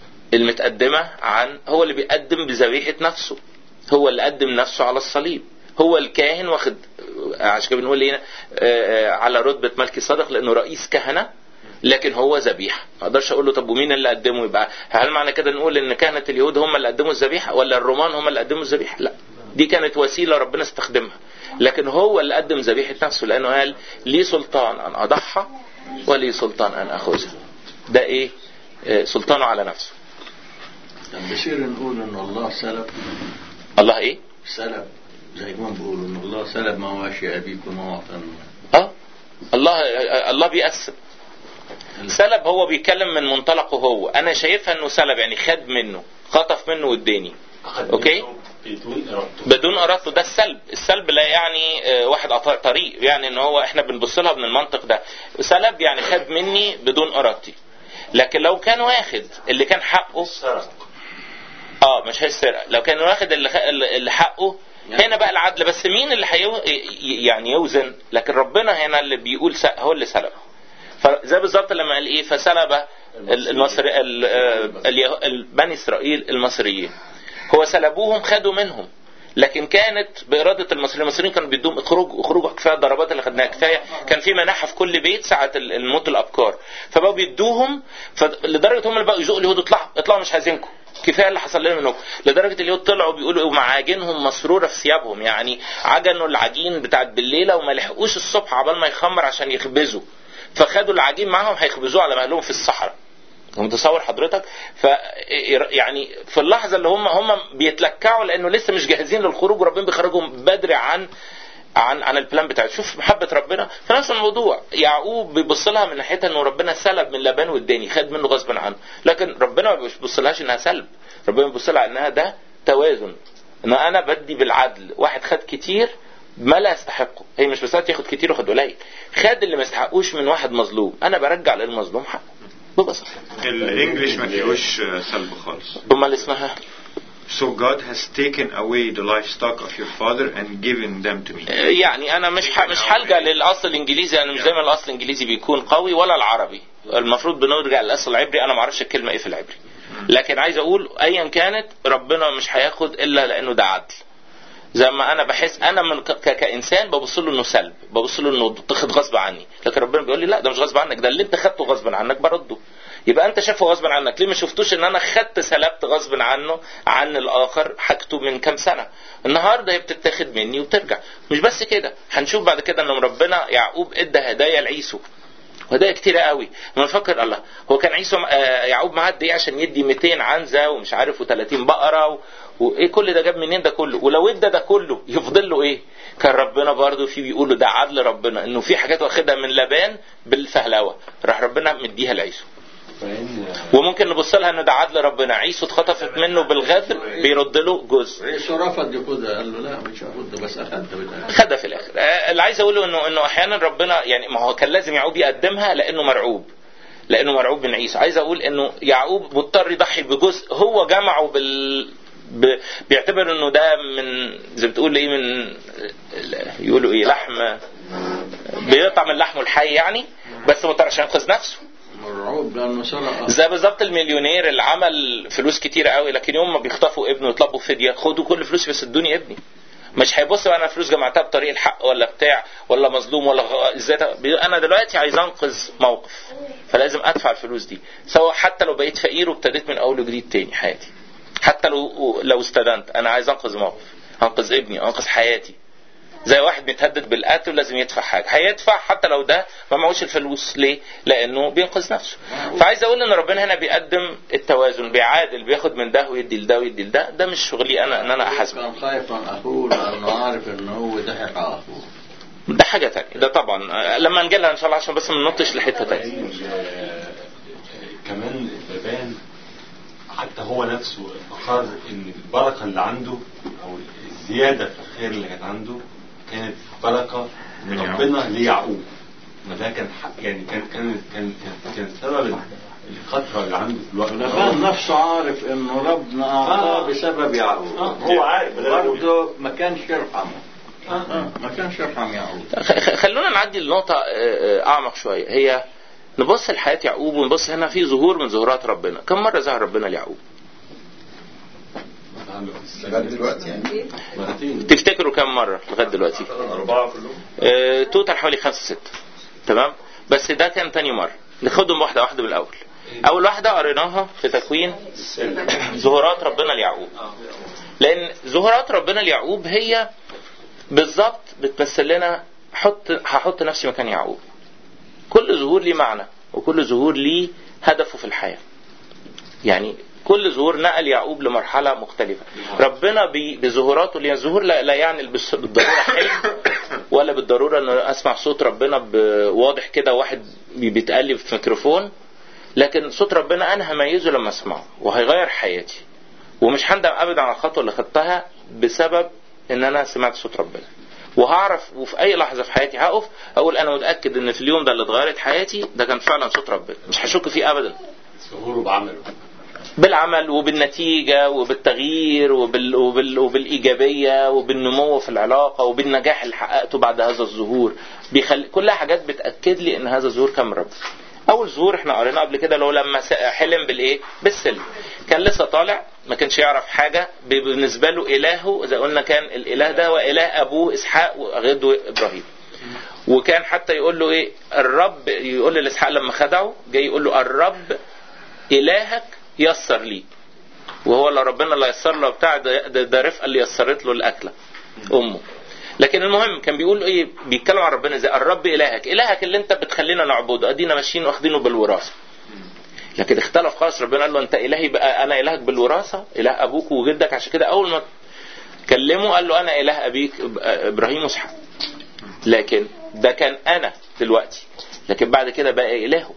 المتقدمه عن، هو اللي بيقدم بذبيحه نفسه، هو اللي قدم نفسه على الصليب، هو الكاهن واخد، عشان كده بنقول ايه على رتبة ملكي صادق لانه رئيس كهنة، لكن هو ذبيحة. ما اقدرش اقول له طب ومين اللي قدمه؟ يبقى هل معنى كده نقول ان كهنة اليهود هم اللي قدموا الذبيحة ولا الرومان هم اللي قدموا الذبيحة؟ لا، دي كانت وسيلة ربنا استخدمها، لكن هو اللي قدم ذبيحة نفسه، لانه قال لي سلطان ان اضحى ولي سلطان ان اخذها. ده ايه؟ سلطانه على نفسه. بصير نقول ان الله سلب. الله ايه؟ سلب، زي ما بيقولوا ان الله سلب مواشي ابيكم وما الله بيقسم. سلب هو بيتكلم من منطلقه هو، انا شايفها انه سلب يعني خد منه، خطف منه واداني. اوكي، بدون ارادته. ده السلب لا يعني واحد قطع طريق، يعني ان هو احنا بنبص لها من المنطق ده. سلب يعني خد مني بدون ارادتي. لكن لو كان واخد اللي كان حقه، مش هي السرقه، لو كان واخد اللي حقه، هنا بقى العدل. بس مين اللي يعني يوزن؟ لكن ربنا هنا اللي بيقول هو اللي سلب. فزي بالظبط لما قال ايه؟ فسلب بني اسرائيل المصريين. هو سلبوهم، خدوا منهم، لكن كانت بإرادة المصريين كانوا بيدوم اخرجوا كفاية الضربات اللي خدناها، كفاية كان في مناحة في كل بيت ساعة الموت الأبكار، فبقوا بيدوهم، لدرجة هم اللي بقوا يزقوا اليهود اطلعوا مش عايزينكم، كفاية اللي حصل لنا منكم. لدرجة اليهود طلعوا بيقولوا معاجنهم مسرورة في ثيابهم، يعني عجنوا العجين بتاعت بالليلة وما لحقوش الصبح عبال ما يخمر عشان يخبزوا، فخدوا العجين معهم هيخبزوه على مهلهم في الصحراء. متصور حضرتك؟ يعني في اللحظة اللي هم بيتلكعوا لانه لسه مش جاهزين للخروج، وربنا بيخرجهم بدري عن البلان بتاعه. شوف محبة ربنا في نفس الموضوع. يعقوب بيبص لها من ناحيتها انه ربنا سلب من لابان والداني، خد منه غصبا عنه، لكن ربنا ما بيبص لهاش انها سلب. ربنا بيبص لها انها ده توازن، ان انا بدي بالعدل. واحد خد كتير ما لا يستحقه، هي مش بس ياخد كتير وخد قليل، خد اللي ما يستحقوش من واحد مظلوم، انا برجع للمظلوم حقه ببساطة. الانجليش ما فيهوش سلب خالص. امال اسمها So God has taken away the livestock of your father and given them to me. يعني انا مش هلجأ للاصل الانجليزي، انا مش دايما الاصل الانجليزي بيكون قوي ولا العربي، المفروض بنرجع للاصل العبري. انا ما اعرفش الكلمه ايه في العبري، لكن عايز اقول ايا كانت ربنا مش هياخد الا لانه ده عدل. زي ما انا بحس انا من كانسان ببص له انه سلب، ببص له انه تاخد غصب عني، لكن ربنا بيقول لي لا، ده مش غصب عنك، ده اللي انت خدته غصب عنك برده. يبقى انت شايفه غصب عنك، ليه ما شفتوش ان انا خدت سلبت غصب عنه عن الاخر حاجته من كام سنه؟ النهارده هي بتتاخد مني وبترجع. مش بس كده، هنشوف بعد كده ان ربنا يعقوب ادى هدايا لعيسو، وهدايا كتيره قوي. لما نفكر الله، هو كان عيسو يعقوب معاه قد ايه عشان يدي 200 عنزه ومش عارف و30 بقره وايه كل ده؟ جاب منين ده كله؟ ولو ادى ده كله يفضل له ايه؟ كان ربنا برضو في بيقولوا ده عدل ربنا، انه في حاجات واخدها من لابان بالفهلوه، راح ربنا مديها لعيسو. وممكن نبص لها ان ده عدل ربنا، عيسو اتخطفت منه بالغدر بيرد له جزء. عيسو رفض ياخدها، قال له لا مش هاخدها، بس خدها في الاخر. اللي عايز اقوله انه احيانا ربنا يعني ما هو كان لازم يعقوب يقدمها لانه مرعوب من عيسو. عايز اقول انه يعقوب مضطر يضحي بجزء هو جمعه بيعتبر انه ده من زي بتقول ايه، من يقولوا ايه، لحم بيقطع من لحمه الحي يعني، بس مضطر عشان ينقذ نفسه. مرعوب لانه سرق. زي بالظبط المليونير اللي عمل فلوس كتير قوي، لكن يوم ما بيخطفوا ابنه يطلبوا فديه، خدوا كل فلوس بس ادوني ابني. مش هيبص انا فلوس جمعتها بطريق الحق ولا بتاع ولا مظلوم ولا ازاي، انا دلوقتي عايز انقذ موقف فلازم ادفع الفلوس دي، سواء حتى لو بقيت فقير وابتديت من اول وجديد تاني حياتي، حتى لو استدنت انا عايز انقذ موقف، انقذ ابني، انقذ حياتي. زي واحد بيتهدد بالقتل لازم يدفع حاجه، هيدفع حتى لو ده ما معهوش الفلوس. ليه؟ لانه بينقذ نفسه. فعايز اقول ان ربنا هنا بيقدم التوازن، بيعادل، بياخد من ده ويدي لده ويدي لده. ده مش شغلي انا ان انا احاسبه. كان خايف من اخوه لانه عارف انه هو ضحك على اخوه. ده حاجه ثانيه، ده طبعا لما نجيلها ان شاء الله، عشان بس ما ننطش لحته ثانيه. كمان البابان حتى هو نفسه اقر ان البركه اللي عنده او الزياده في الخير اللي كانت عنده كانت بركه من ربنا ليعقوب. ما ده كان يعني كان سبب الخطره اللي عنده في الوقت ده. نفسه عارف انه ربنا اعطاه بسبب يعقوب. هو عارف برضه ما كانش يرحمه. ما كانش يرحم يعقوب. خلونا نعدي النقطه اعمق شويه. هي نبص لحياه يعقوب ونبص هنا في ظهور من ظهورات ربنا. كم مره ظهر ربنا ليعقوب؟ لغايه دلوقتي يعني مرتين. تفتكروا كم مرة لغاية دلوقتي؟ 4 كلهم. توتال حوالي 5 6. تمام. بس ده كان تاني مرة. ناخدهم واحدة واحدة بالأول. أول واحدة قريناها في تكوين ظهورات ربنا ليعقوب. لأن ظهورات ربنا ليعقوب هي بالظبط بتمثل لنا هحط نفسي مكان يعقوب. كل ظهور ليه معنى وكل ظهور ليه هدفه في الحياة. يعني كل ظهور نقل يعقوب لمرحلة مختلفة. ربنا بظهوراته اللي الظهور لا يعني بالضرورة حلم ولا بالضرورة أن أسمع صوت ربنا واضح كده واحد بيتقلب في ميكروفون. لكن صوت ربنا أنا هميزه لما أسمعه وهيغير حياتي ومش هندم أبدا على الخطوة اللي خدتها بسبب أن أنا سمعت صوت ربنا. وهعرف وفي أي لحظة في حياتي هقف أقول أنا متأكد أن في اليوم ده اللي اتغيرت حياتي ده كان فعلا صوت ربنا. مش هشك فيه أبدا. ظهوره بعمله بالعمل وبالنتيجة وبالتغيير وبالإيجابية وبالنمو في العلاقة وبالنجاح اللي حققته بعد هذا الظهور. كلها حاجات بتأكد لي ان هذا الظهور كان من ربنا. اول ظهور احنا قرينا قبل كده لو لما حلم بالايه؟ بالسلم. كان لسه طالع ما كانش يعرف حاجة بالنسبة له إلهه اذا قلنا كان الإله ده وإله أبوه إسحاق وغده إبراهيم. وكان حتى يقول له ايه الرب يقول لإسحاق لما خدعه جاي يقول له الرب إلهك يسر لي. وهو اللي ربنا اللي يسر له بتاع ده رفقه اللي يسرت له الاكله امه. لكن المهم كان بيقول ايه بيتكلم عن ربنا زي الرب الهك اللي انت بتخلينا نعبده ادينا ماشيين واخدينه بالوراثه. لكن اختلف خالص. ربنا قال له انت الهي بقى انا الهك بالوراثه اله ابوك وجدك. عشان كده اول ما كلمه قال له انا اله ابيك ابراهيم واسحاق. لكن ده كان انا دلوقتي لكن بعد كده بقى الهه.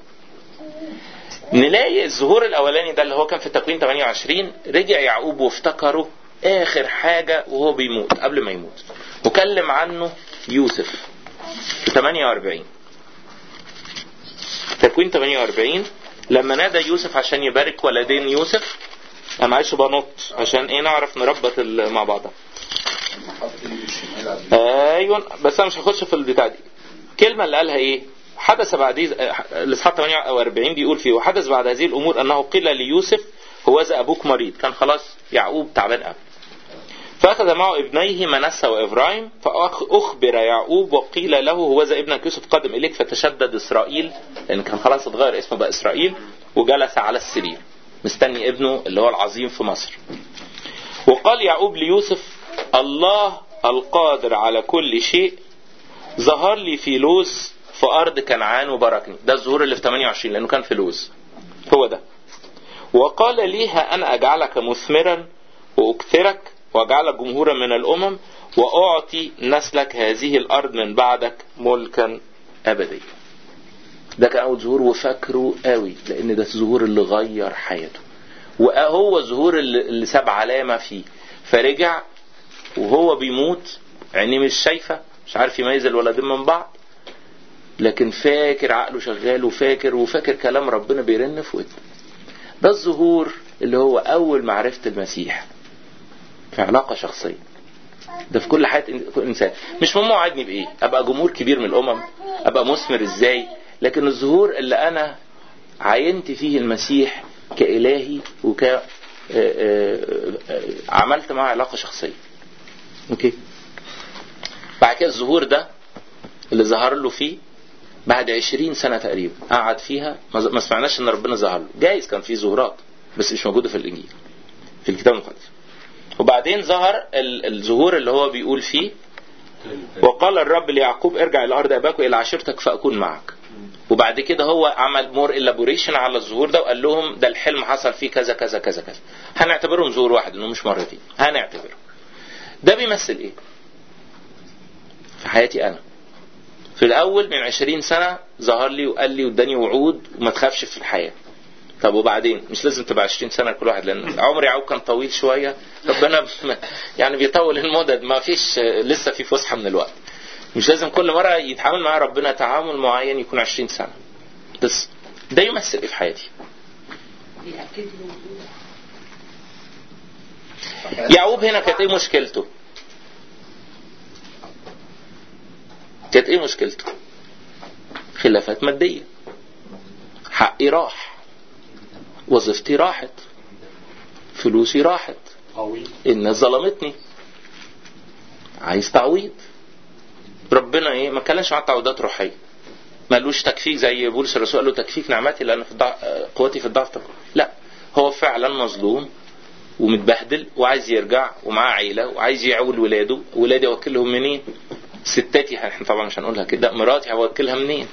نلاقي الظهور الاولاني ده اللي هو كان في التكوين 28 رجع يعقوب وافتكره اخر حاجة وهو بيموت قبل ما يموت وكلم عنه يوسف في 48 تكوين 48 لما نادى يوسف عشان يبارك ولدين يوسف. انا معيش بنط عشان ايه نعرف نربط مع بعضها. ايوه بس انا مش هخش في البتاع دي. كلمة اللي قالها ايه حدث بعد الاصحاح 48 بيقول فيه وحدث بعد هذه الامور انه قيل ليوسف هوذا ابوك مريض. كان خلاص يعقوب تعبان قوي. فاخذ معه ابنيه منسى وافرايم فاخبر يعقوب وقيل له هوذا ابنك يوسف قادم اليك. فتشدد اسرائيل لان كان خلاص اتغير اسمه بقى اسرائيل وجلس على السرير مستني ابنه اللي هو العظيم في مصر. وقال يعقوب ليوسف الله القادر على كل شيء ظهر لي في لوز في أرض كنعان وباركني. ده الظهور اللي في 28 لأنه كان في لوز هو ده. وقال ليها أنا أجعلك مثمرا وأكثرك وأجعلك جمهورا من الأمم وأعطي نسلك هذه الأرض من بعدك ملكا أبديا. ده كان أول ظهور وفاكره قوي لأن ده الظهور اللي غير حياته وهو الظهور اللي ساب علامة فيه. فرجع وهو بيموت عينيه مش شايفة مش عارف يميز الولدين من بعض لكن فاكر عقله شغال وفاكر كلام ربنا بيرن في ودنه. ده الظهور اللي هو أول معرفة المسيح في علاقة شخصية. ده في كل حياة إنسان. مش مهم وعدني بإيه أبقى جمهور كبير من الأمم أبقى مثمر إزاي. لكن الظهور اللي أنا عينت فيه المسيح كإلهي عملت معه علاقة شخصية. أوكي. بعد كده الظهور ده اللي ظهر له فيه بعد 20 سنة تقريبا قعد فيها ما سمعناش ان ربنا ظهر له. جايز كان فيه ظهورات بس مش موجودة في الانجيل في الكتاب المقدس. وبعدين ظهر الظهور اللي هو بيقول فيه وقال الرب ليعقوب ارجع الى ارض اباك والى عشيرتك فاكون معك. وبعد كده هو عمل مور إلابوريشن على الظهور ده وقال لهم ده الحلم حصل فيه كذا كذا كذا كذا. هنعتبرهم ظهور واحد انه مش مرتين. هنعتبره ده بيمثل ايه في حياتي انا. في الاول من 20 سنة ظهر لي وقال لي واداني وعود وما تخافش في الحياة. طب وبعدين مش لازم تبقى 20 سنة كل واحد لان عمر يعقوب كان طويل شوية. ربنا يعني بيطول المدد ما فيش لسه في فسحة من الوقت. مش لازم كل مرة يتعامل مع ربنا تعامل معين يكون 20 سنة بس. ده يمثل ايه في حياتي. يعقوب هنا كانت ايه مشكلته؟ كانت ايه مشكلته؟ خلافات مادية. حقي راح وظيفتي راحت فلوسي راحت الناس ظلمتني، عايز تعويض. ربنا ايه؟ ما اتكلمش عن تعويضات روحيه، ما قالوش تكفيك زي بولس الرسول قال له تكفيك نعمتي لان في قوتي في الضعف. لا، هو فعلا مظلوم ومتبهدل وعايز يرجع ومعاه عيله وعايز يعول ولاده. ولادي اوكلهم منين؟ ستاتي، احنا طبعا مش هنقولها كده، مراتي هوكلها منين؟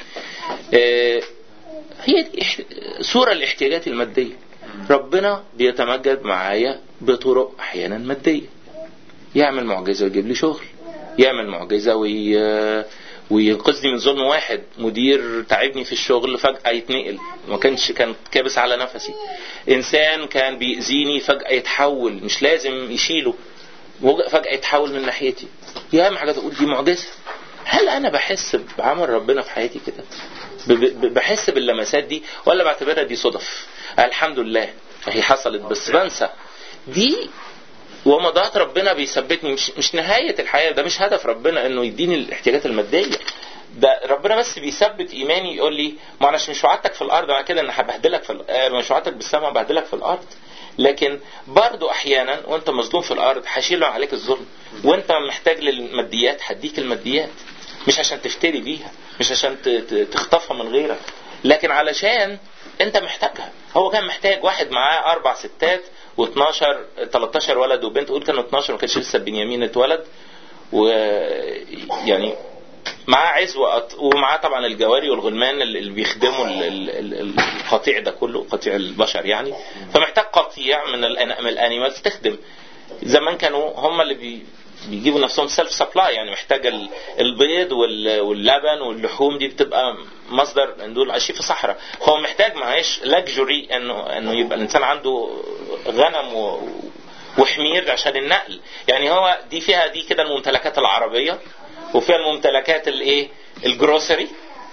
هي دي صوره الاحتياجات الماديه. ربنا بيتمجد معايا بطرق احيانا ماديه، يعمل معجزه ويجيب لي شغل، يعمل معجزه وينقذني من ظلم واحد، مدير تعبني في الشغل فجأة يتنقل، كان كابس على نفسي. إنسان كان بيأذيني فجأة يتحول، مش لازم يشيله، فجأة يتحول من ناحيتي. يا حاجة تقول دي معجزة. هل أنا بحس بعمل ربنا في حياتي كده؟ بحس باللمسات دي ولا بعتبرها دي صدف؟ الحمد لله هي حصلت بس بنسى دي. ومضات ربنا بيثبتني، مش نهاية الحياة. ده مش هدف ربنا انه يديني الاحتياجات المادية، ده ربنا بس بيثبت ايماني، يقول لي ما انا مش وعدتك في الارض مع كده ان هبهدلك مش وعدتك بالسماء بهدلك في الارض، لكن برضو احيانا وانت مظلوم في الارض هشيل عليك الظلم، وانت محتاج للماديات هديك الماديات، مش عشان تفتري بيها، مش عشان تخطفها من غيرك، لكن علشان انت محتاجها. هو كان محتاج واحد معاه 4 ستات و12 13 ولد وبنت، قول كانوا 12، ما كانش لسه بنيامين اتولد، ويعني معاه عزوة ومعاه طبعا الجواري والغلمان اللي بيخدموا القطيع ده كله، قطيع البشر يعني. فمحتاج قطيع من الانيمالز تخدم. زمان كانوا هم اللي بيجيبوا نفسهم سيلف سبلاي، يعني محتاج البيض واللبن واللحوم، دي بتبقى مصدر، دول عايشين في صحراء. هو محتاج معيش لاكجوري انه يبقى الانسان عنده غنم وحمير عشان النقل. يعني هو دي فيها دي كده الممتلكات العربية، وفيها الممتلكات الايه الجروسري.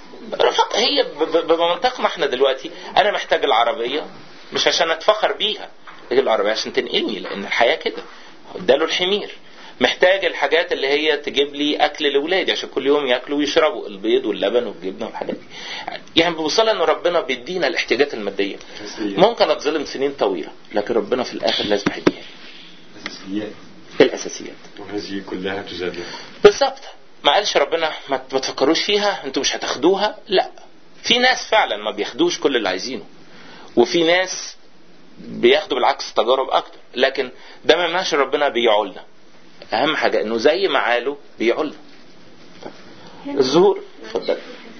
هي بمنطقنا احنا دلوقتي انا محتاج العربية مش عشان اتفخر بيها، محتاج العربية عشان تنقلني، لان الحياة كده. اداله الحمير. محتاج الحاجات اللي هي تجيب لي اكل لاولادي عشان كل يوم ياكلوا ويشربوا، البيض واللبن والجبنه والحاجات دي. يعني بوصلنا ان ربنا بيدينا الاحتياجات الماديه. ممكن اتظلم سنين طويله، لكن ربنا في الاخر لازم هيديها الاساسيات، وهذه كلها تزاد. بالظبط. ما قالش ربنا ما تفكروش فيها، انتوا مش هتاخدوها. لا، في ناس فعلا ما بياخدوش كل اللي عايزينه، وفي ناس بياخدوا بالعكس تجارب اكتر، لكن ده ما يمنعش ربنا بيعولنا. اهم حاجة انه زي ما عاله بيعولنا. الظهور اتفضل.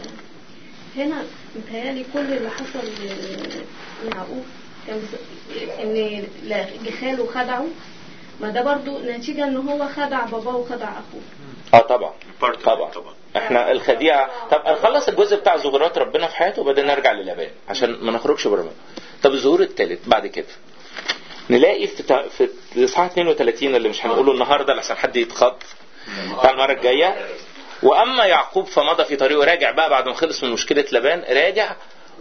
هنا متهيألي كل اللي حصل ليعقوب كان ان خاله خدعه، ما ده برضو نتيجة ان هو خدع باباه وخدع اخوه. طبعا احنا الخديعة. طب نخلص الجزء بتاع ظهورات ربنا في حياته وبعدين نرجع للابان عشان ما نخرجش بره. طب الظهور الثالث بعد كده نلاقي في اصحاح 32 اللي مش هنقوله النهارده لحسن حد يتخض بتاع المره الجايه. واما يعقوب فمضى في طريقه، راجع بقى بعد ما خلص من مشكله لبان، راجع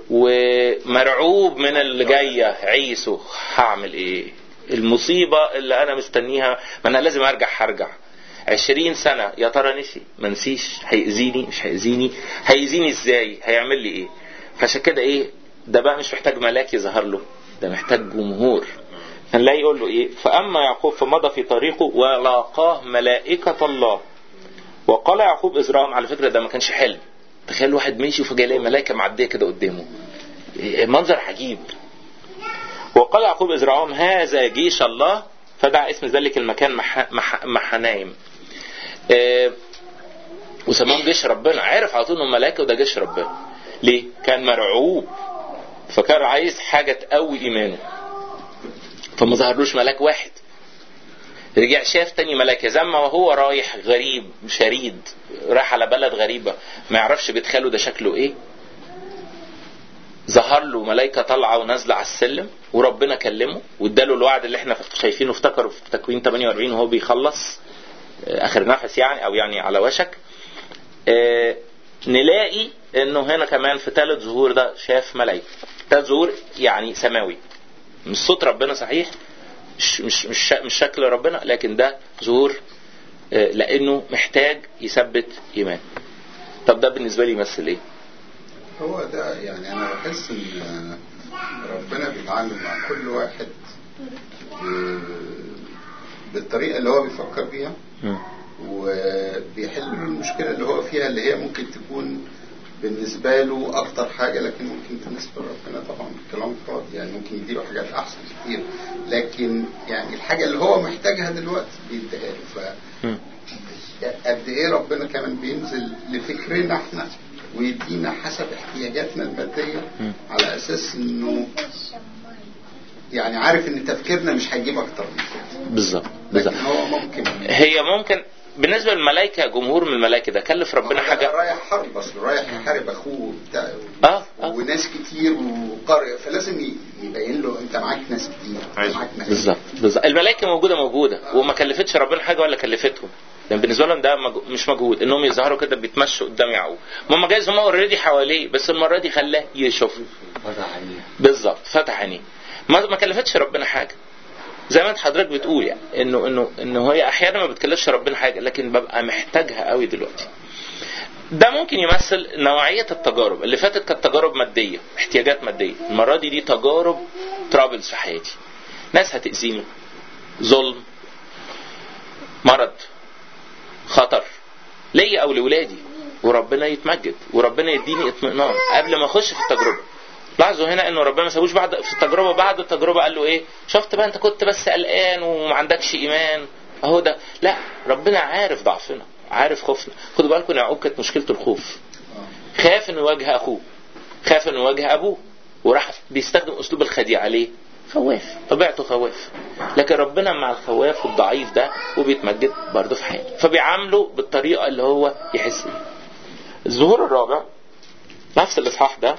ومرعوب من اللي جايه. عيسو هعمل ايه؟ المصيبه اللي انا مستنيها، ما انا لازم هرجع 20 سنه. يا ترى نسي ما نسيش؟ هيأذيني مش هيأذيني؟ هيأذيني ازاي؟ هيعمل لي ايه؟ فعشان كده ايه ده بقى مش محتاج ملاك يظهر له، ده محتاج جمهور. هنلاقي يقول له ايه؟ فاما يعقوب فمضى في طريقه ولاقاه ملائكة الله وقال يعقوب إزرائيل. على فكرة ده ما كانش حلم، تخيل واحد ماشي وفجأة يلاقي ملائكة معدية كده قدامه، منظر عجيب. وقال يعقوب إزرائيل هذا جيش الله، فدعا اسم ذلك المكان محنايم. وسماهم جيش ربنا. عارف على طول انه ملائكة وده جيش ربنا. ليه؟ كان مرعوب، فكان عايز حاجة تقوي إيمانه، فما ظهرلوش ملاك واحد. رجع شاف تاني ملاك، زي ما وهو رايح غريب شريد، راح على بلد غريبة ما يعرفش بيت خاله ده شكله ايه، ظهر له ملايكة طالعة ونازلة على السلم، وربنا كلمه واداله الوعد اللي احنا شايفينه افتكروا في تكوين 48 وهو بيخلص اخر نفس يعني، او يعني على وشك. نلاقي انه هنا كمان في ثالث ظهور ده شاف ملايكة. ثالث ظهور يعني سماوي، مش صوت ربنا صحيح، مش شكل ربنا، لكن ده ظهور لانه محتاج يثبت ايمان. طب ده بالنسبه لي يمثل ايه؟ هو ده يعني انا بحس ان ربنا بيتعامل مع كل واحد بالطريقة اللي هو بيفكر بيها وبيحل له المشكلة اللي هو فيها، اللي هي ممكن تكون بالنسبة له أكتر حاجة، لكن ممكن بالنسبة لربنا طبعا كلام فاضي، يعني ممكن يديله حاجات أحسن كتير، لكن يعني الحاجة اللي هو محتاجها دلوقتي بيديها له. قد ايه ربنا كمان بينزل لفكرنا احنا ويدينا حسب احتياجاتنا المادية، على اساس انه يعني عارف ان تفكيرنا مش هيجيب اكتر من كده. بالظبط. هو ممكن بالنسبة للملائكة، جمهور من الملائكة ده كلف ربنا حاجة. رايح حرب، اصل رايح يحارب اخوه بتاع وناس كتير وقرية، فلازم يبين له انت معاك ناس كتير، معاك ناس. بالظبط. الملائكة موجودة وما كلفتش ربنا حاجة ولا كلفتهم، لان بالنسبة لهم ده مش مجهود انهم يظهروا كده بيتمشوا قدام يعقوب. هم جايز هم اوريدي حواليه، بس المرة دي خلاه يشوف. بالظبط، فتح عينيه. ما كلفتش ربنا حاجة. زي ما انت حضرتك بتقول يعني انه هي احيانا ما بتكلفش ربنا حاجة، لكن ببقى محتاجها قوي دلوقتي. ده ممكن يمثل نوعية التجارب. اللي فاتت كانت تجارب مادية، احتياجات مادية. المرة دي تجارب ترابلز في حياتي، ناس هتأذيني، ظلم، مرض، خطر ليا او لولادي، وربنا يتمجد وربنا يديني اطمئنان قبل ما اخش في التجربة. لاحظوا هنا انه ربنا ما سابوش في التجربة، بعد التجربة قال له ايه؟ شفت بقى انت كنت بس قلقان وما عندكش ايمان اهو ده. لا، ربنا عارف ضعفنا، عارف خوفنا. خدوا بالكم يعقوب كانت مشكلته الخوف، خاف انه يواجه اخوه، خاف انه يواجه ابوه، وراح بيستخدم اسلوب الخديعة. ليه؟ خواف، طبيعته خواف. لكن ربنا مع الخواف والضعيف ده وبيتمجد برضه في حياته، فبيعامله بالطريقة اللي هو يحس بيها. الظهور الرابع نفس الاصحاح ده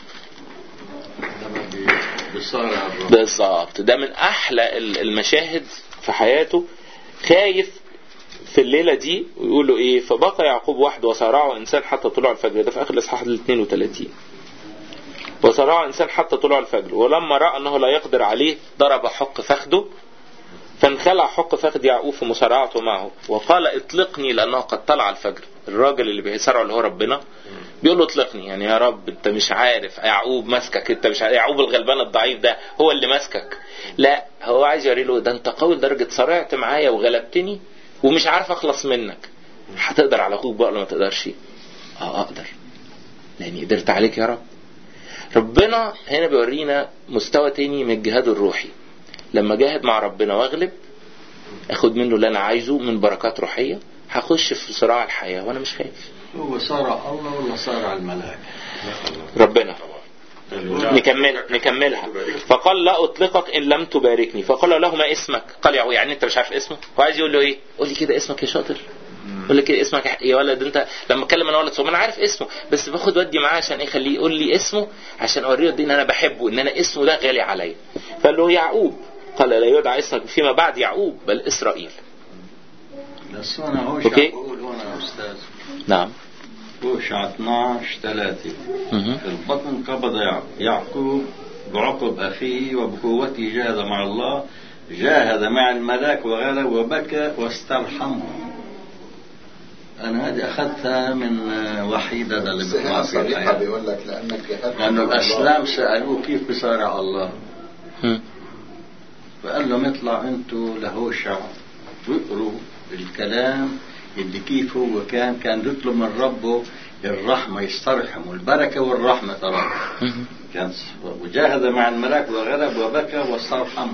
بالظبط، ده من احلى المشاهد في حياته. خايف في الليلة دي ويقول له ايه؟ فبقى يعقوب وحده وصارعه انسان حتى طلوع الفجر. ده في اخر الاصحاح 32. وصارعه انسان حتى طلوع الفجر، ولما رأى انه لا يقدر عليه ضرب حق فخده، فانخلع حق فخد يعقوب في مصارعته معه وقال اطلقني لانه قد طلع الفجر. الراجل اللي بيصارعه اللي هو ربنا بيقول له اطلقني، يعني يا رب انت مش عارف يعقوب ماسكك، انت مش عارف يعقوب الغلبان الضعيف ده هو اللي ماسكك. لا، هو عايز يوري له ده انت قوي لدرجه صارعت معايا وغلبتني ومش عارف اخلص منك. هتقدر على اخوك بقى ولا ما تقدرش؟ اقدر، لاني قدرت عليك يا رب. ربنا هنا بيورينا مستوى تاني من الجهاد الروحي. لما جاهد مع ربنا واغلب، اخد منه اللي انا عايزه من بركات روحية، هخش في صراع الحياة وانا مش خايف. هو صارع الله ولا صارع الملائكة؟ ربنا. نكملها. فقال لا اطلقك ان لم تباركني. فقال له ما اسمك؟ قال يعني انت مش عارف اسمه؟ هو عايز يقول له ايه؟ قول لي كده اسمك يا شاطر، قول لي كده اسمك يا ولد. انت لما اتكلم انا ولد صغير انا عارف اسمه، بس باخد ودي معاه عشان ايه؟ خليه يقول لي اسمه عشان اوريه ان انا بحبه، ان انا اسمه ده غالي عليا. فقال له يعقوب. قال لا يدعى اسمك فيما بعد يعقوب بل اسرائيل. بس انا هوش اقول هنا يا استاذ. نعم. هوشع 12:3 في البطن قبض يعقوب بعقب اخيه وبقوته جاهد مع الله، جاهد مع الملاك وغلب وبكى واسترحمه. أنا هذه أخذتها من وحيدة اللي بيطلع بيقول لك لأنه الأسلام سألوه كيف بصارع الله، فقال لهم اطلع أنتوا لهوشع واقروا الكلام اللي كيف هو كان يطلب من ربه الرحمة، يسترحم والبركة والرحمة ترى كان. وجاهد مع الملاك وغلب وبكى واسترحمه.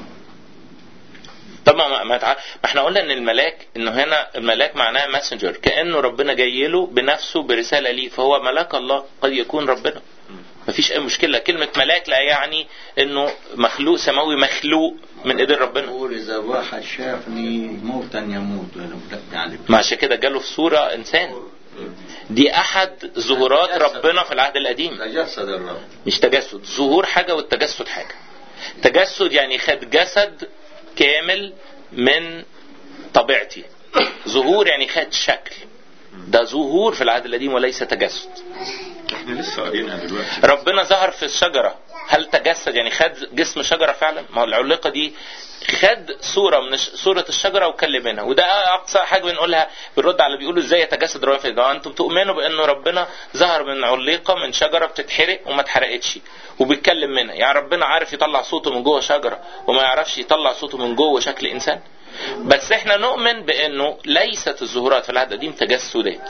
طبعا ما احنا قلنا ان الملاك، انه هنا الملاك معناه ماسنجر، كأنه ربنا جاي له بنفسه برسالة ليه، فهو ملاك الله قد يكون ربنا، مفيش اي مشكلة. كلمة ملاك لا يعني انه مخلوق سماوي مخلوق من ايدين ربنا. يقول اذا واحد شافني موتا يموت، يعني ما عشان كده جاله في صورة انسان. دي احد ظهورات ربنا في العهد القديم. تجسد الرب، مش تجسد. ظهور حاجة والتجسد حاجة. تجسد يعني خد جسد كامل من طبيعتي، ظهور يعني خد شكل. ده ظهور في العهد القديم وليس تجسد. احنا لسه قارينها دلوقتي. ربنا ظهر في الشجرة، هل تجسد يعني خد جسم شجرة فعلا؟ ما هو العلقة دي خد صورة من صورة الشجرة وكلم منها. وده أقصى حاجة بنقولها، بنرد على بيقولوا ازاي يتجسد ربنا في الجو. انتم تؤمنوا بأنه ربنا ظهر من علقة من شجرة بتتحرق وما اتحرقتش وبيتكلم منها؟ يعني ربنا عارف يطلع صوته من جوه شجرة وما يعرفش يطلع صوته من جوه شكل إنسان؟ بس احنا نؤمن بانه ليست الظهورات في العهد القديم تجسدات.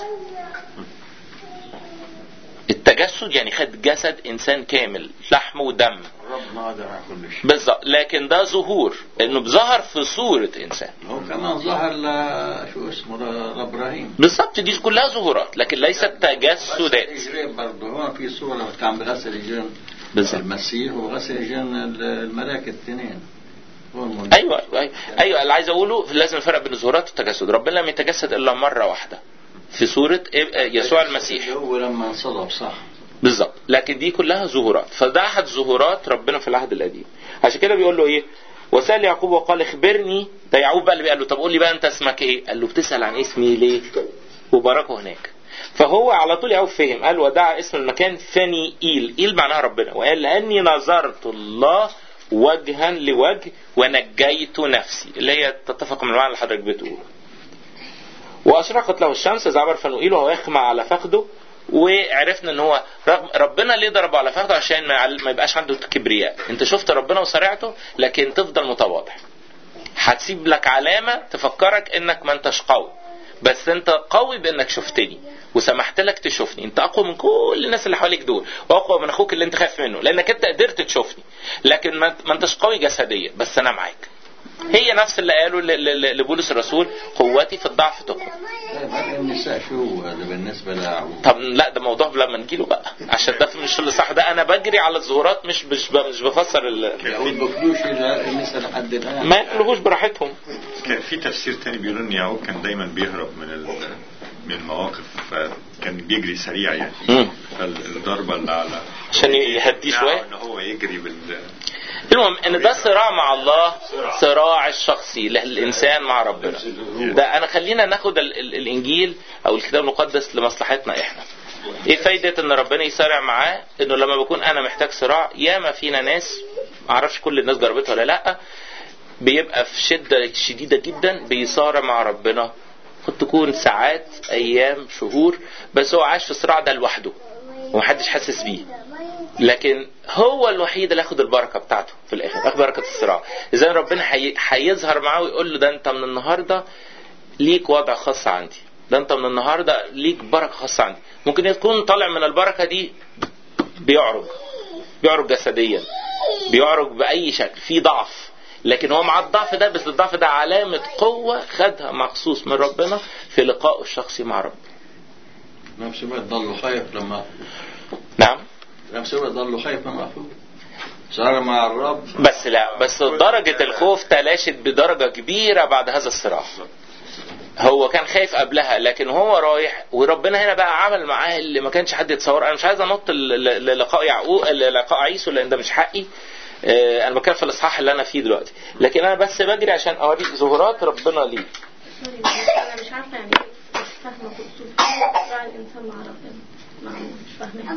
التجسد يعني خد جسد انسان كامل لحم ودم الرب ما قدر على كل شيء بالظبط، لكن ده ظهور انه ظهر في صورة انسان. هو كمان ظهر شو اسمه لابراهيم بالظبط، دي كلها ظهورات لكن ليست تجسدات. غسل برضه هون في صورة كان بغسل اجرين المسيح وغسل اجرين الملائكة الاثنين. ايوه اللي عايز اقوله لازم نفرق بين الظهورات والتجسد. ربنا لم يتجسد الا مرة واحدة في صورة يسوع المسيح، هو لما انصلب صح بالظبط، لكن دي كلها ظهورات. فده احد ظهورات ربنا في العهد القديم. عشان كده بيقول له ايه؟ وسأل يعقوب وقال اخبرني. ده يعقوب بقى اللي بيقول له طب قول لي بقى انت اسمك ايه؟ قال له بتسأل عن اسمي ليه؟ وباركه هناك. فهو على طول يعقوب فهم، قال ودعا اسم المكان فنيئيل. إيل معناها ربنا، وقال لأني نظرت الله وجها لوجه ونجيت نفسي، اللي هي تتفق مع المعنى اللي حضرتك بتقوله. وأشرقت له الشمس إذ عبر فنوئيل وهو يخمع على فخده. وعرفنا ان هو ربنا ليه ضربه على فخده؟ عشان ما يبقاش عنده كبرياء. انت شفت ربنا وصرعته لكن تفضل متواضع، هتسيب لك علامة تفكرك انك ما انتش قوي، بس انت قوي بانك شفتني وسمحت لك تشوفني. انت اقوى من كل الناس اللي حواليك دول، واقوى من اخوك اللي انت خايف منه، لانك انت قدرت تشوفني، لكن ما انتش قوي جسديا بس انا معاك. هي نفس اللي قالوا لبولس الرسول قوتي في الضعف تقوى. النساء شو هذا بالنسبة ليعقوب؟ طب لا ده موضوع لما نجيله بقى، عشان ده مش اللي صح. ده انا بجري على الظهورات مش بفسر يعقوب بكلوش النساء لحد الآن ما يقولوش براحتهم. كان في تفسير تاني بيقول ان يعقوب كان دايما بيهرب من المواقف، فكان بيجري سريع يعني. فالضربة اللي على عشان يهديه شوية ان هو يجري المهم ان ده صراع مع الله، صراع الشخصي للإنسان مع ربنا. ده انا خلينا ناخد الانجيل او الكتاب المقدس لمصلحتنا احنا. ايه فايدة ان ربنا يسارع معاه؟ انه لما بكون انا محتاج صراع، ياما فينا ناس معرفش كل الناس جربتها ولا لا، بيبقى في شدة شديدة جدا بيصارع مع ربنا، قد تكون ساعات ايام شهور، بس هو عاش في الصراع ده لوحده ومحدش حاسس بيه، لكن هو الوحيد اللي ياخد البركة بتاعته في الاخر، ياخد بركة الصراع. اذا ربنا هيظهر معاه ويقول له ده انت من النهاردة ليك وضع خاص عندي، ده انت من النهاردة ليك بركة خاصة عندي. ممكن يكون طالع من البركة دي بيعرج جسديا، بيعرج بأي شكل، في ضعف، لكن هو مع الضعف ده، بس الضعف ده علامة قوة خدها مخصوص من ربنا في لقائه الشخصي مع ربنا. نفس الوقت ضل خايف لما نعم نفس الوقت ضل خايف لما أخوه صار مع الرب. بس لا، بس درجة الخوف تلاشت بدرجة كبيرة بعد هذا الصراع. هو كان خايف قبلها، لكن هو رايح وربنا هنا بقى عمل معاه اللي ما كانش حد يتصور. انا مش عايز انط للقاء يعقوب، لقاء عيسو، لان ده مش حقي. انا بتكلم في الاصحاح اللي انا فيه دلوقتي، لكن انا بس بجري عشان اوريك ظهورات ربنا ليه. انا مش عارفه يعني ايه، مش فاهمه صراع الانسان مع ربنا، مش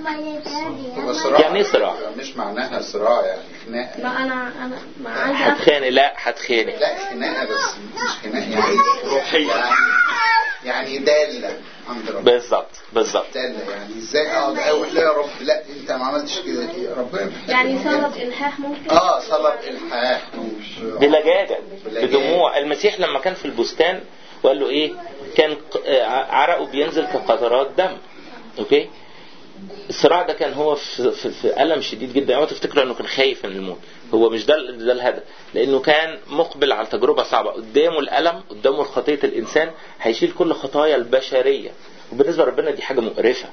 فاهمه يعني ايه صراع. مش معناها صراع يعني خناقه. ما انا ما عندي هتخانق. لا هتخانق، لا خناقه، بس مش خناقه يعني روحيه، يعني داله عند ربنا. بالظبط داله يعني ازاي اقعد اقول لا يا رب لا انت ما عملتش كده يا ربنا يعني صلب الحاح ممكن. صلب الحاح بلجاجة بدموع. المسيح لما كان في البستان وقال له ايه؟ كان عرقه بينزل كقطرات دم. اوكي، الصراع ده كان هو في ألم شديد جدا. يعني تفتكروا انه كان خايف من الموت، هو مش ده الهدف، لانه كان مقبل على تجربة صعبة. قدامه الألم، قدامه خطية الإنسان، هيشيل كل خطايا البشرية، وبالنسبة لربنا دي حاجة مقرفة.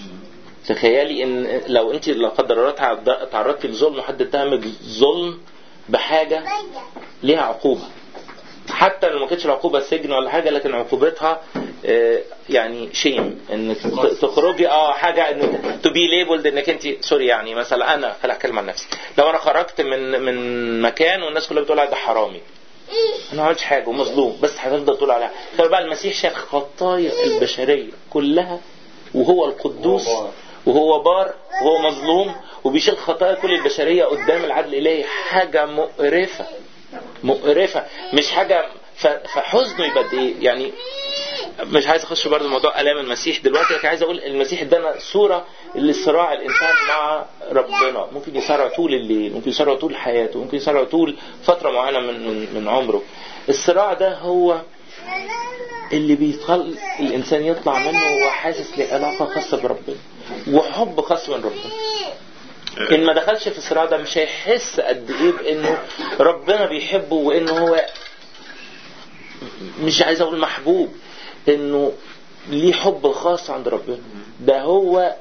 تخيلي ان لو انت لا قدر الله تعرضتي لظلم وحد اتهمك ظلم بحاجة ليها عقوبة، حتى لو ما كانتش العقوبة سجن ولا حاجة، لكن عقوبتها يعني شيم، انك تخرجي حاجة انك to be labeled انك انت سوري. يعني مثلا انا خليني اتكلم عن نفسي، لو انا خرجت من مكان والناس كلها بتقول على ده حرامي، انا ما عملتش حاجة ومظلوم، بس هتفضل تقول عليها. فبقى المسيح شاف خطايا البشرية كلها، وهو القدوس وهو بار وهو مظلوم، وبيشيل خطايا كل البشرية قدام العدل الإلهي. حاجة مقرفة، مش حاجة. فحزنه يبقى ايه يعني؟ مش عايز اخش برضه موضوع الام المسيح دلوقتي، لكن عايز اقول المسيح ادانا صوره لصراع الانسان مع ربنا. ممكن يصارع طول الليل، ممكن يصارع طول حياته، ممكن يصارع طول فتره معينه من عمره. الصراع ده هو اللي بيخلي الانسان يطلع منه وهو حاسس لعلاقه خاصه بربنا وحب خاص من ربنا. ان ما دخلش في الصراع ده مش هيحس قد ايه بانه ربنا بيحبه، وانه هو مش عايز اقول محبوب، انه ليه حب خاص عند ربنا. ده هو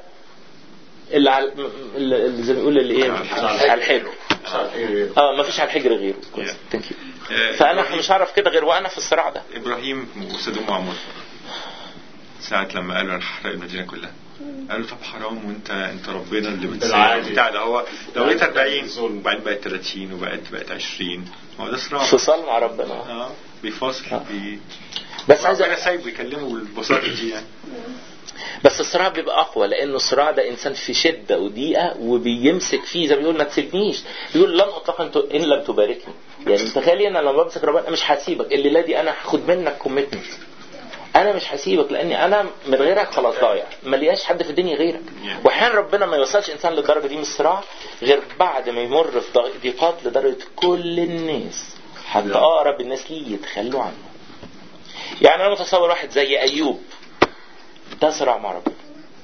اللي زي ما بيقول اللي ايه على الحجر. ما فيش على الحجر غيره. ثانك يو. فانا مش هعرف كده غير وانا في الصراع ده. ابراهيم وسدوم وعمور ساعة لما قالوا انا هحرق المدينة كلها، قالوا طب حرام وانت ربنا اللي بتاع ده. هو لو بقيت 40 وبعدين بقت 30 وبقت 20، هو ده صراع فصال مع ربنا. بيفاصل بس عايز ربنا سايبه يكلمه بالبساطة دي يعني. بس الصراع بيبقى اقوى، لانه الصراع ده انسان في شده وضيقه وبيمسك فيه زي ما بيقول ما تسيبنيش، بيقول لن اطلق ان لم تباركني. يعني تخيلي انا لما بمسك ربنا مش هسيبك الليله دي، انا هاخد منك كوميتمنت، انا مش هسيبك لاني انا من غيرك خلاص ضايع، ما لياش حد في الدنيا غيرك. واحيانا ربنا ما يوصلش انسان للدرجه دي من الصراع غير بعد ما يمر في ضيقات لدرجه كل الناس حتى اقرب الناس ليه يتخلوا عنه. يعني انا متصور واحد زي ايوب ده صراع مع ربنا،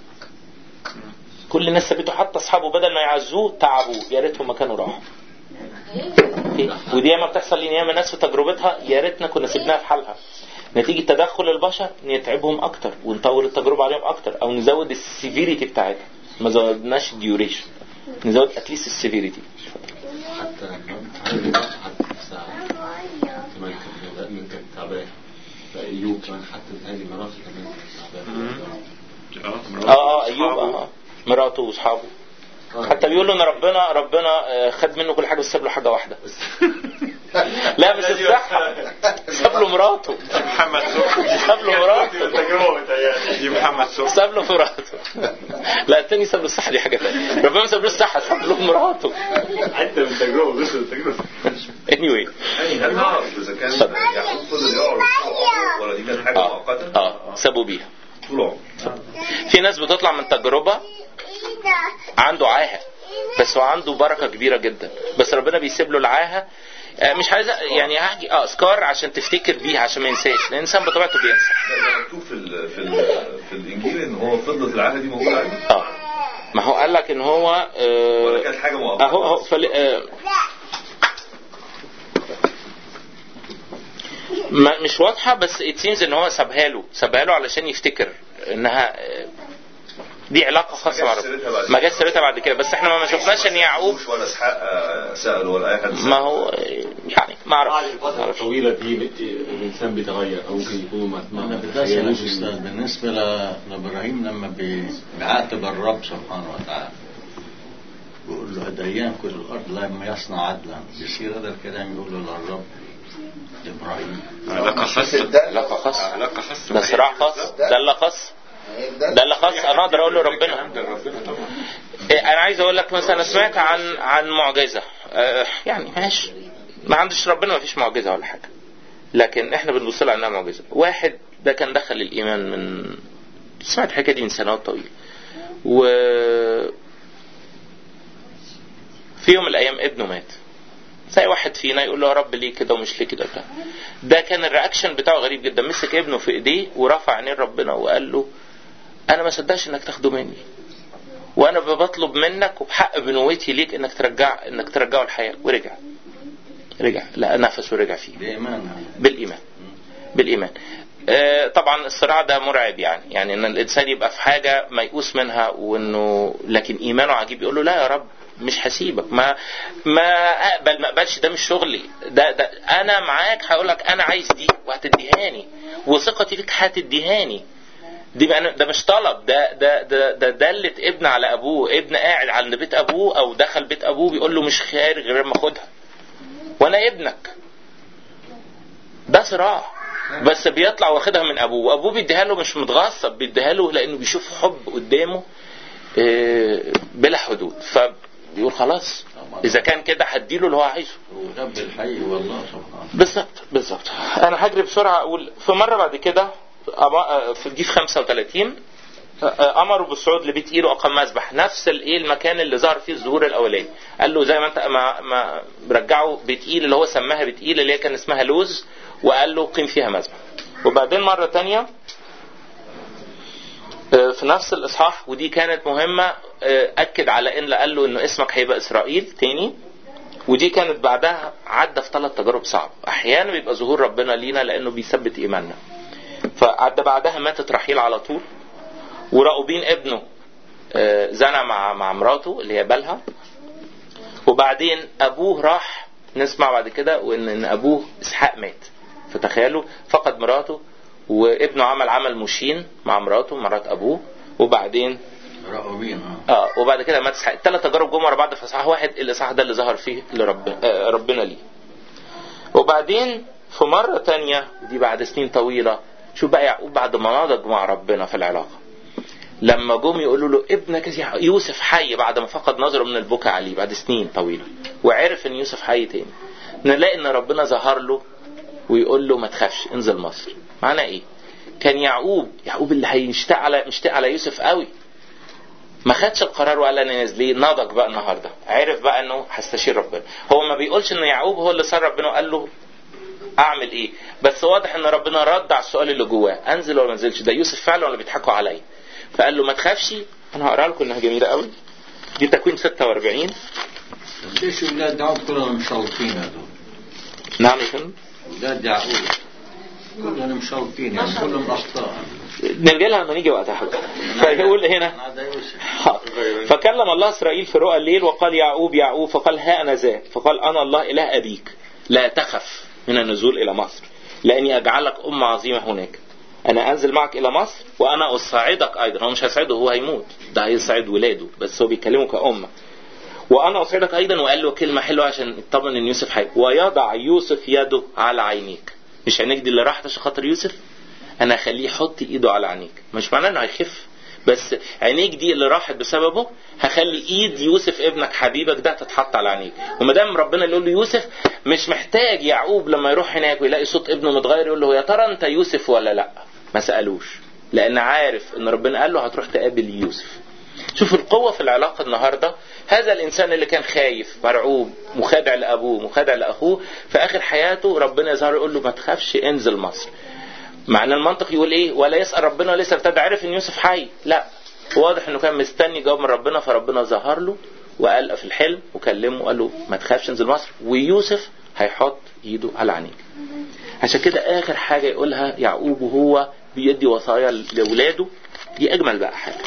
كل الناس سابته، حتى اصحابه بدل ما يعزوه تعبوه، يا ريتهم ما كانوا راحوا. ودي ما بتحصل لنا ياما ناس في تجربتها، يا ريتنا كنا سيبناها في حالها. نتيجه تدخل البشر نتعبهم اكتر ونطول التجربه عليهم اكتر، او نزود السيفيريتي بتاعتها، ما زودناش الديوريشن، نزود اتليست السيفيريتي. حتى من كان تعبان ايوب كمان، حتى هذه مراته كمان تعبانه. ايوب مراته واصحابه حتى بيقولوا ان ربنا خد منه كل حاجه بس ساب له حاجه واحده. لا مش الصحه، ساب له مراته. محمد صبحي ساب له مراته. دي محمد صبحي ساب له مراته. لا التاني ساب له الصحه، دي حاجه ثانيه. ربنا ما ساب له الصحه، ساب له مراته. انت من تجربه بس التجربه. anyway هل نعرف اذا كان يعقوب فضل يقعد ولا دي كانت حاجه مؤقته؟ سابوا بيها طول عمره. في ناس بتطلع من تجربه عنده عاهه بس هو عنده بركه كبيره جدا، بس ربنا بيسيب له العاهه. مش عايز يعني هحكي اذكار عشان تفتكر بيها عشان ما ينساش، لان الانسان بطبيعته بينسى. ده مكتوب في الانجيل ان هو فضلت العاهه دي موجوده عليه. ما هو قال لك ان هو ولا كانت حاجه مؤقته؟ مش واضحه، بس it seems ان هو سابها له علشان يفتكر انها دي علاقه خاصه مع ربنا. ما جاش سيرتها بعد كده، بس احنا ما شفناش ان يعقوب ولا اسحاق سأل ولا اي حد سأل. ما هو يعني ما اعرفش. الفتره الطويله دي الانسان بيتغير، او ممكن يكون انا بدي استاذ بالنسبه لابراهيم لما بيعاتب الرب سبحانه وتعالى بيقول له هديان كل الارض لما يصنع عدلا، بيصير هذا الكلام يقوله للرب ابراهيم علاقه خاصه. ده صراع خاص، ده اللي خاص انا اقدر اقول له ربنا. انا عايز اقول لك مثلا سمعت عن معجزه، يعني ماشي ما عندش ربنا ما فيش معجزه ولا حاجه، لكن احنا بنبص لها انها معجزه. واحد ده كان دخل الايمان من سمعت الحكايه دي من سنوات طويله، و في يوم من الايام ابنه مات. زي واحد فينا يقول له يا رب ليه كده ومش ليه كده. ده كان الرياكشن بتاعه غريب جدا، مسك ابنه في ايديه ورفع عينيه لربنا وقال له انا ما صدقش انك تاخده مني، وانا بطلب منك وبحق بنوتي ليك انك ترجعه الحياه. ورجع لا نفسه ورجع فيه بالايمان. طبعا الصراع ده مرعب، يعني ان الانسان يبقى في حاجه ميؤوس منها وانه لكن ايمانه عجيب، يقول له لا يا رب مش هسيبك، ما اقبلش، ده مش شغلي، ده انا معاك، هقول لك انا عايز دي وهتديهاني، وثقتي فيك هتديهاني. ده مش طلب، ده دلت ابن على ابوه، ابن قاعد عند بيت ابوه او دخل بيت ابوه بيقول له مش خارج غير ما اخدها وانا ابنك. ده صراع، بس بيطلع واخدها من ابوه، وابوه بيديها له مش متغصب، بيديها له لانه بيشوف حب قدامه بلا حدود، فبيقول خلاص اذا كان كده هديله اللي هو عايزه. رب الحي والله سبحانه. بالظبط. انا هجري بسرعه اقول في مره بعد كده دي في 35 امروا بالصعود لبيت ايل واقام مذبح، نفس المكان اللي ظهر فيه الظهور الاولاني. قال له زي ما انت ما رجعوا بيت ايل اللي هو سماها بيت ايل اللي هي كان اسمها لوز، وقال له قيم فيها مذبح. وبعدين مرة تانية في نفس الاصحاح، ودي كانت مهمة، اكد على ان قال له انه اسمك هيبقى اسرائيل تاني. ودي كانت بعدها عدى في 3 تجارب صعبة. احيانا بيبقى ظهور ربنا لينا لانه بيثبت ايماننا. فعدى بعدها ماتت رحيل على طول، وراؤوبين ابنه زنى مع مراته اللي هي بالها. وبعدين ابوه راح، نسمع بعد كده وان ابوه اسحاق مات. فتخيلوا فقد مراته، وابنه عمل مشين مع مراته مرات ابوه، وبعدين راؤوبين وبعد كده مات اسحاق. 3 تجارب جم ورا بعض في اصحاح واحد. الاصحاح ده اللي ظهر فيه ربنا ليه. وبعدين في مرة تانية دي بعد سنين طويلة، شوف بقى يعقوب بعد ما نضج مع ربنا في العلاقة، لما جم يقولوا له ابنك يوسف حي بعد ما فقد نظره من البكاء عليه بعد سنين طويلة، وعرف ان يوسف حي تاني، نلاقي ان ربنا ظهر له ويقول له ما تخافش انزل مصر. معنى ايه؟ كان يعقوب اللي هيشتاق على يوسف قوي، ما خدش القرار وقال انا نازل ليه، نضج بقى النهارده، عرف بقى انه هستشير ربنا. هو ما بيقولش ان يعقوب هو اللي صار ربنا وقال له اعمل ايه، بس واضح ان ربنا رد على السؤال اللي جواه، انزل ولا ما انزلش، ده يوسف فعلا ولا بيضحكوا عليا. فقال له ما تخافش. انا هقرا لكم انها جميله قوي، دي تكوين 46. ليش ولاد يعقوب كلهم مشوطين هذول؟ نعم يا فندم، ولاد يعقوب كلهم مشوطين يعني كلهم اخطاء. نرجع لها لما نيجي وقتها حاجه. فيقول هنا فكلم الله اسرائيل في رؤى الليل وقال يعقوب، فقال ها انا ذا، فقال انا الله اله ابيك، لا تخف من النزول الى مصر لاني اجعلك امه عظيمه هناك. انا انزل معك الى مصر وانا اصعدك ايضا. هو مش هيصعده، هو هيموت، ده هيصعد ولاده، بس هو بيكلمه كأمة. وانا اصعدك ايضا، وقال له كلمة حلوة عشان يطمن ان يوسف حي، ويضع يوسف يده على عينيك. مش عينيك دي اللي راحت عشان خاطر يوسف، انا اخليه يحط ايده على عينيك. مش معناه انه هيخف، بس عينيك دي اللي راحت بسببه هخلي ايد يوسف ابنك حبيبك ده تتحط على عينيك. وما دام ربنا اللي يقول له يوسف، مش محتاج يعقوب لما يروح هناك ويلاقي صوت ابنه متغير يقول له يا ترى انت يوسف ولا لا. ما سألوش، لأن عارف أن ربنا قال له هتروح تقابل يوسف. شوف القوة في العلاقة النهاردة. هذا الإنسان اللي كان خايف مرعوب مخادع لأبوه مخادع لأخوه، في آخر حياته ربنا يظهر يقول له ما تخافش انزل مصر. معنى المنطق يقول إيه؟ ولا يسأل ربنا لسه ابتدى عارف أن يوسف حي، لا، واضح أنه كان مستني جواب من ربنا، فربنا ظهر له وقال في الحلم وكلمه وقال له ما تخافش انزل مصر، ويوسف هيحط ايده على عينيك. عشان كده آخر حاجة يقولها يعقوب وهو بيدي وصايا لأولاده، دي أجمل بقى حاجة.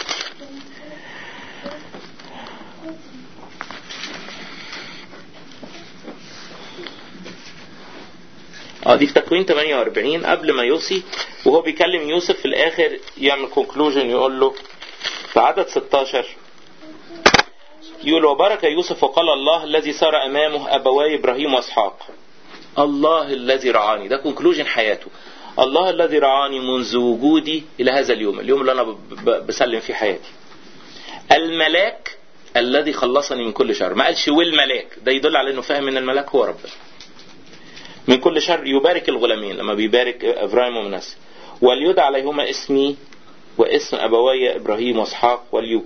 دي في تكوين 48 قبل ما يوصي، وهو بيكلم يوسف في الآخر يعمل كونكلوجن يقول له في عدد 16 يقول وبارك يوسف وقال الله الذي صار أمامه أبواي إبراهيم وإسحاق، الله الذي رعاني. ده كونكلوجن حياته، الله الذي رعاني منذ وجودي إلى هذا اليوم اللي أنا بسلم فيه حياتي، الملاك الذي خلصني من كل شر. ما قالش والملاك، ده يدل على أنه فاهم أن الملاك هو ربنا. من كل شر يبارك الغلامين لما بيبارك إبراهيم ومنسى، وليدعى عليهما اسمي واسم أبوي إبراهيم وإسحاق،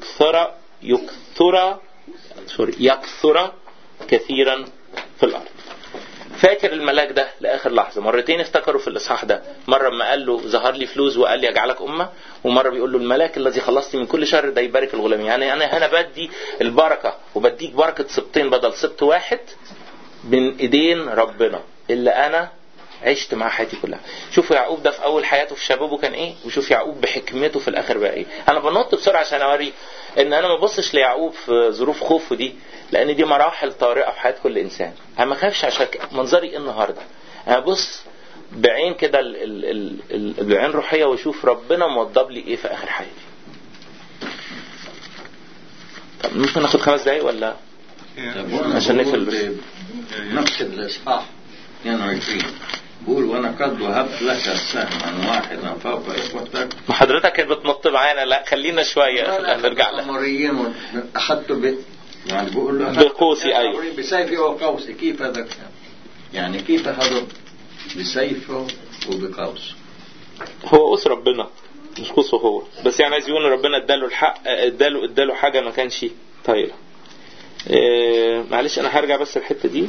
يكثر كثيرا في الأرض. فاكر الملاك ده لآخر لحظة. مرتين افتكروا في الإصحاح ده، مرة ما قال له ظهر لي فلوس وقال لي أجعلك أمة، ومرة بيقول له الملاك الذي خلصني من كل شر ده يبارك الغلامين. يعني أنا بدي البركة، وبديك بركة سبطين بدل سبط واحد من إيدين ربنا اللي أنا عشت مع حياتي كلها. شوفوا يعقوب ده في أول حياته في شبابه كان إيه، وشوف يعقوب بحكمته في الآخر بقى إيه. أنا بنط بسرعة عشان أوري إن أنا ما ببصش ليعقوب في ظروف خوفه دي، لأن دي مراحل طارئة في حياة كل إنسان. أنا ما خافش عشان منظري إيه النهاردة، أنا بص بعين كده بعين روحية وشوف ربنا موضب لي إيه في آخر حياتي. طب ممكن ناخد 5 دقايق ولا عشان نقفل نفس الإصحاح 22 بقول وانا قد وهبت لك سهما واحدا فوق اخوتك. ما حضرتك كانت بتنط معانا، لا خلينا شويه نرجع لها. مريين اخذته يعني بقول له بقوسي. ايوه بسيفي وقوسي. كيف هذا يعني كيف هذا بسيفه وبقوس؟ هو قوس ربنا مش قوسه هو، بس يعني عايز يقول ربنا اداله الحق، اداله حاجة ما كانش طايلة. معلش انا هرجع بس الحتة دي.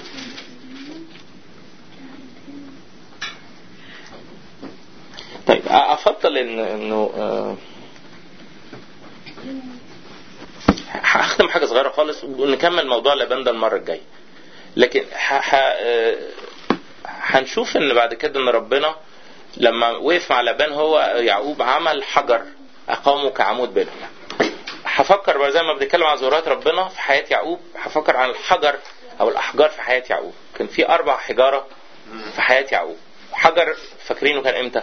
طيب افضل انه هختم حاجة صغيرة خالص ونكمل موضوع لبان ده المرة الجاية. لكن هنشوف ان بعد كده ان ربنا لما وقف مع لبان هو يعقوب عمل حجر اقامه كعمود بينهم. هفكر بقى زي ما بنتكلم عن ظهورات ربنا في حياة يعقوب، هفكر عن الحجر او الاحجار في حياة يعقوب. كان في 4 حجارة في حياة يعقوب. حجر فاكرينه كان امتى؟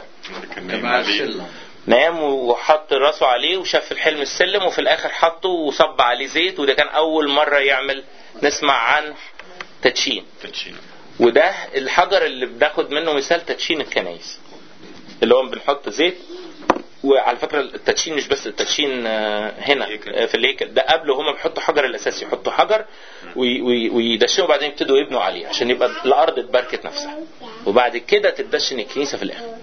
نام وحط راسه عليه وشاف الحلم السلم، وفي الاخر حطه وصب عليه زيت، وده كان اول مرة يعمل نسمع عن تدشين. وده الحجر اللي بناخد منه مثال تدشين الكنائس، اللي هو بنحط زيت. وعلى فكرة التدشين مش بس التدشين هنا في الهيكل، ده قبله هما بيحطوا حجر الاساسي، يحطوا حجر ويدشنوا وبعدين يبتدوا يبنوا عليه عشان يبقى الارض اتبركت نفسها، وبعد كده تدشن الكنيسة في الاخر.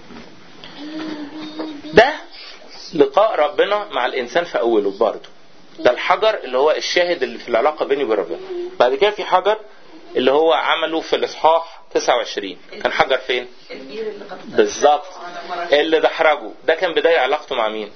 ده لقاء ربنا مع الانسان في اوله برضه. ده الحجر اللي هو الشاهد اللي في العلاقة بيني وبين ربنا. بعد كده في حجر اللي هو عمله في الاصحاح 29. كان حجر فين؟ بالظبط اللي دحرجه. ده كان بداية علاقته مع مين؟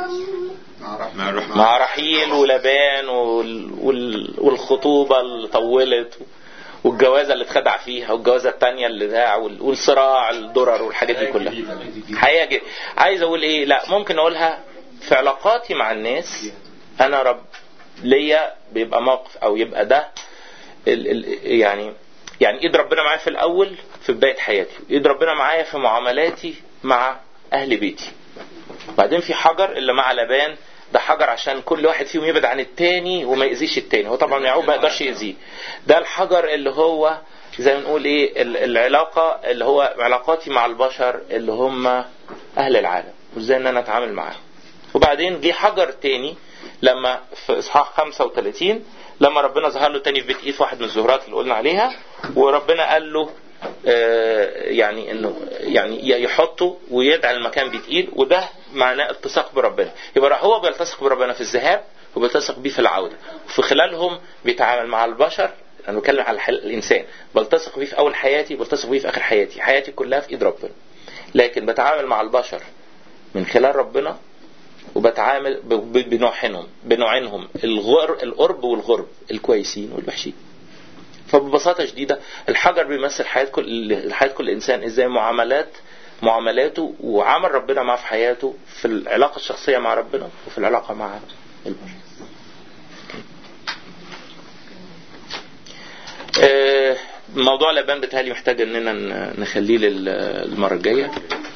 مع رحيل ولبان والخطوبة اللي طولت والجوازة اللي اتخدع فيها والجوازة التانية اللي داع والصراع الدرر والحاجات دي كلها. حقيقة عايز اقول ايه؟ لا ممكن اقولها في علاقاتي مع الناس. انا ليا بيبقى موقف او يبقى ده يعني ايد ربنا معايا في الاول في بداية حياتي، ايد ربنا معايا في معاملاتي مع اهل بيتي. بعدين في حجر اللي مع لبان، ده حجر عشان كل واحد فيهم يبعد عن التاني وما يأذيش التاني. هو طبعا يعقوب ما يقدرش يأذيه. ده الحجر اللي هو زي ما نقول ايه العلاقة اللي هو علاقاتي مع البشر اللي هم اهل العالم وازاي ان انا اتعامل معاهم. وبعدين جه حجر تاني لما في اصحاح 35 لما ربنا ظهر له تاني في بيت إيف، واحد من الزهرات اللي قلنا عليها، وربنا قال له يعني انه يعني يحطه ويدعي المكان بتقيل. وده معناه التصاق بربنا. يبقى هو بيلتصق بربنا في الذهاب وبيلتصق بيه في العودة، وفي خلالهم بيتعامل مع البشر. انا بتكلم على الانسان، بلتصق بيه في اول حياتي، بلتصق بيه في اخر حياتي. حياتي كلها في ايد ربنا، لكن بتعامل مع البشر من خلال ربنا، وبتعامل بنوعينهم القرب والغرب، الكويسين والوحشين. فببساطة شديدة الحجر بيمثل حياة كل إنسان، إزاي معاملاته وعمل ربنا معه في حياته، في العلاقة الشخصية مع ربنا وفي العلاقة مع البشر. موضوع لبان بتهيألي محتاج إننا نخليه للمرة الجاية.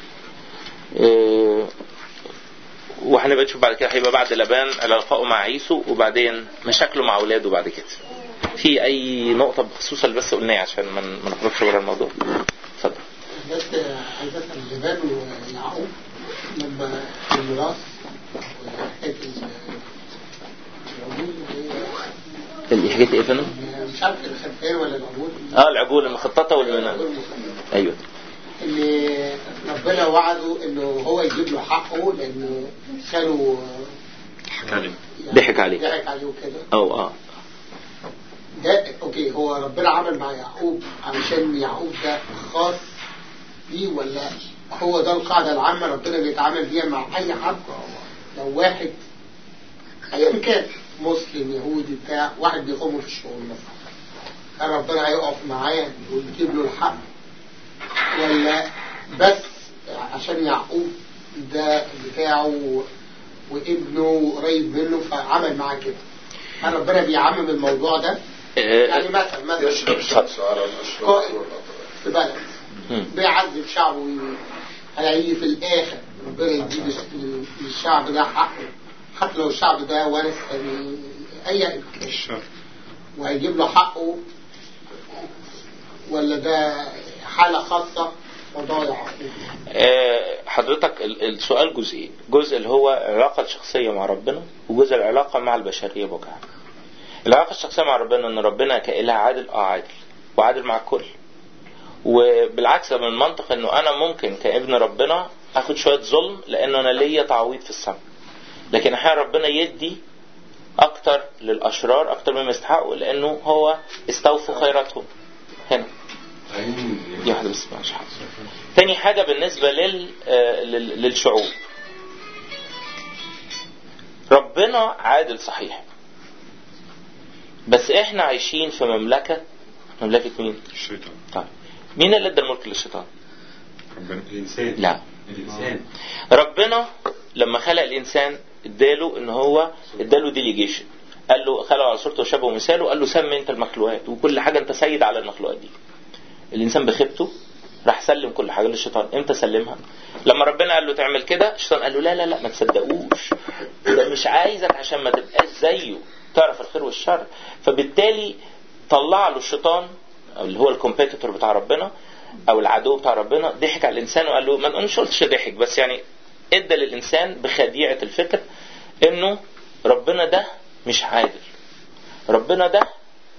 وهنبقى نشوف بعد كده هيبقى بعد لبان علاقته مع عيسو، وبعدين مشاكله مع اولاده بعد كده. في اي نقطه بخصوص اللي بس قلناها عشان ما نخرجش بره الموضوع؟ اتفضل. بس عايز اسال لبان ويعقوب لما الميراث الحاجات ايه فندم؟ مش عارف الخلفيه ولا العجول. العجول المخططه ايوه. اللي ربنا وعده انه هو يجيب له حقه لانه خاله ضحك عليه وكده. ده اوكي، هو ربنا عمل مع يعقوب علشان يعقوب ده خاص بيه، ولا هو ده القاعده العامه ربنا بيتعامل بيها مع اي حد؟ لو واحد ايا كان مسلم يهودي بتاع واحد بيقومه في الشغل مثلا، ربنا هيقف معاه ويجيب له الحق، ولا بس عشان يعقوب ده بتاعه وابنه قريب منه فعمل معاه كده؟ هل ربنا بيعمم الموضوع ده؟ يعني مثلا في بلد بيعذب شعبه، هيجي في الاخر ربنا يجيب للشعب ده حقه، حتى لو الشعب ده ورث اي الشر، وهيجيب له حقه، ولا ده حالة خاصة وضايعة؟ حضرتك السؤال جزئين، جزء اللي هو العلاقة الشخصية مع ربنا، وجزء العلاقة مع البشرية بوجهها. العلاقة الشخصية مع ربنا ان ربنا كإله عادل، عادل وعادل مع الكل. وبالعكس من المنطق انه انا ممكن كابن ربنا اخد شويه ظلم لانه انا ليا تعويض في السماء. لكن احيانا ربنا يدي اكتر للاشرار اكتر مما يستحقوا لانه هو استوفوا خيراتهم. هنا دي واحده بس مش حاجه. تاني حاجه بالنسبه للشعوب، ربنا عادل صحيح، بس احنا عايشين في مملكه مين؟ الشيطان. طيب مين اللي ادى الملك للشيطان؟ ربنا. الإنسان. لا، الإنسان. ربنا لما خلق الانسان اداله ان هو اداله ديليجيشن، قال له خلق على صورته وشبهه ومثاله، قال له سمي انت المخلوقات وكل حاجه انت سيد على المخلوقات دي. الانسان بخيبته راح سلم كل حاجه للشيطان. امتى سلمها؟ لما ربنا قال له تعمل كده، الشيطان قال له لا لا لا ما تصدقوش، ده مش عايزك عشان ما تبقاش زيه تعرف الخير والشر. فبالتالي طلع له الشيطان اللي هو الكومبيتيتور بتاع ربنا او العدو بتاع ربنا، ضحك على الانسان وقال له، ما مش قلتش ضحك بس يعني ادى للانسان بخديعه الفكر انه ربنا ده مش عادل، ربنا ده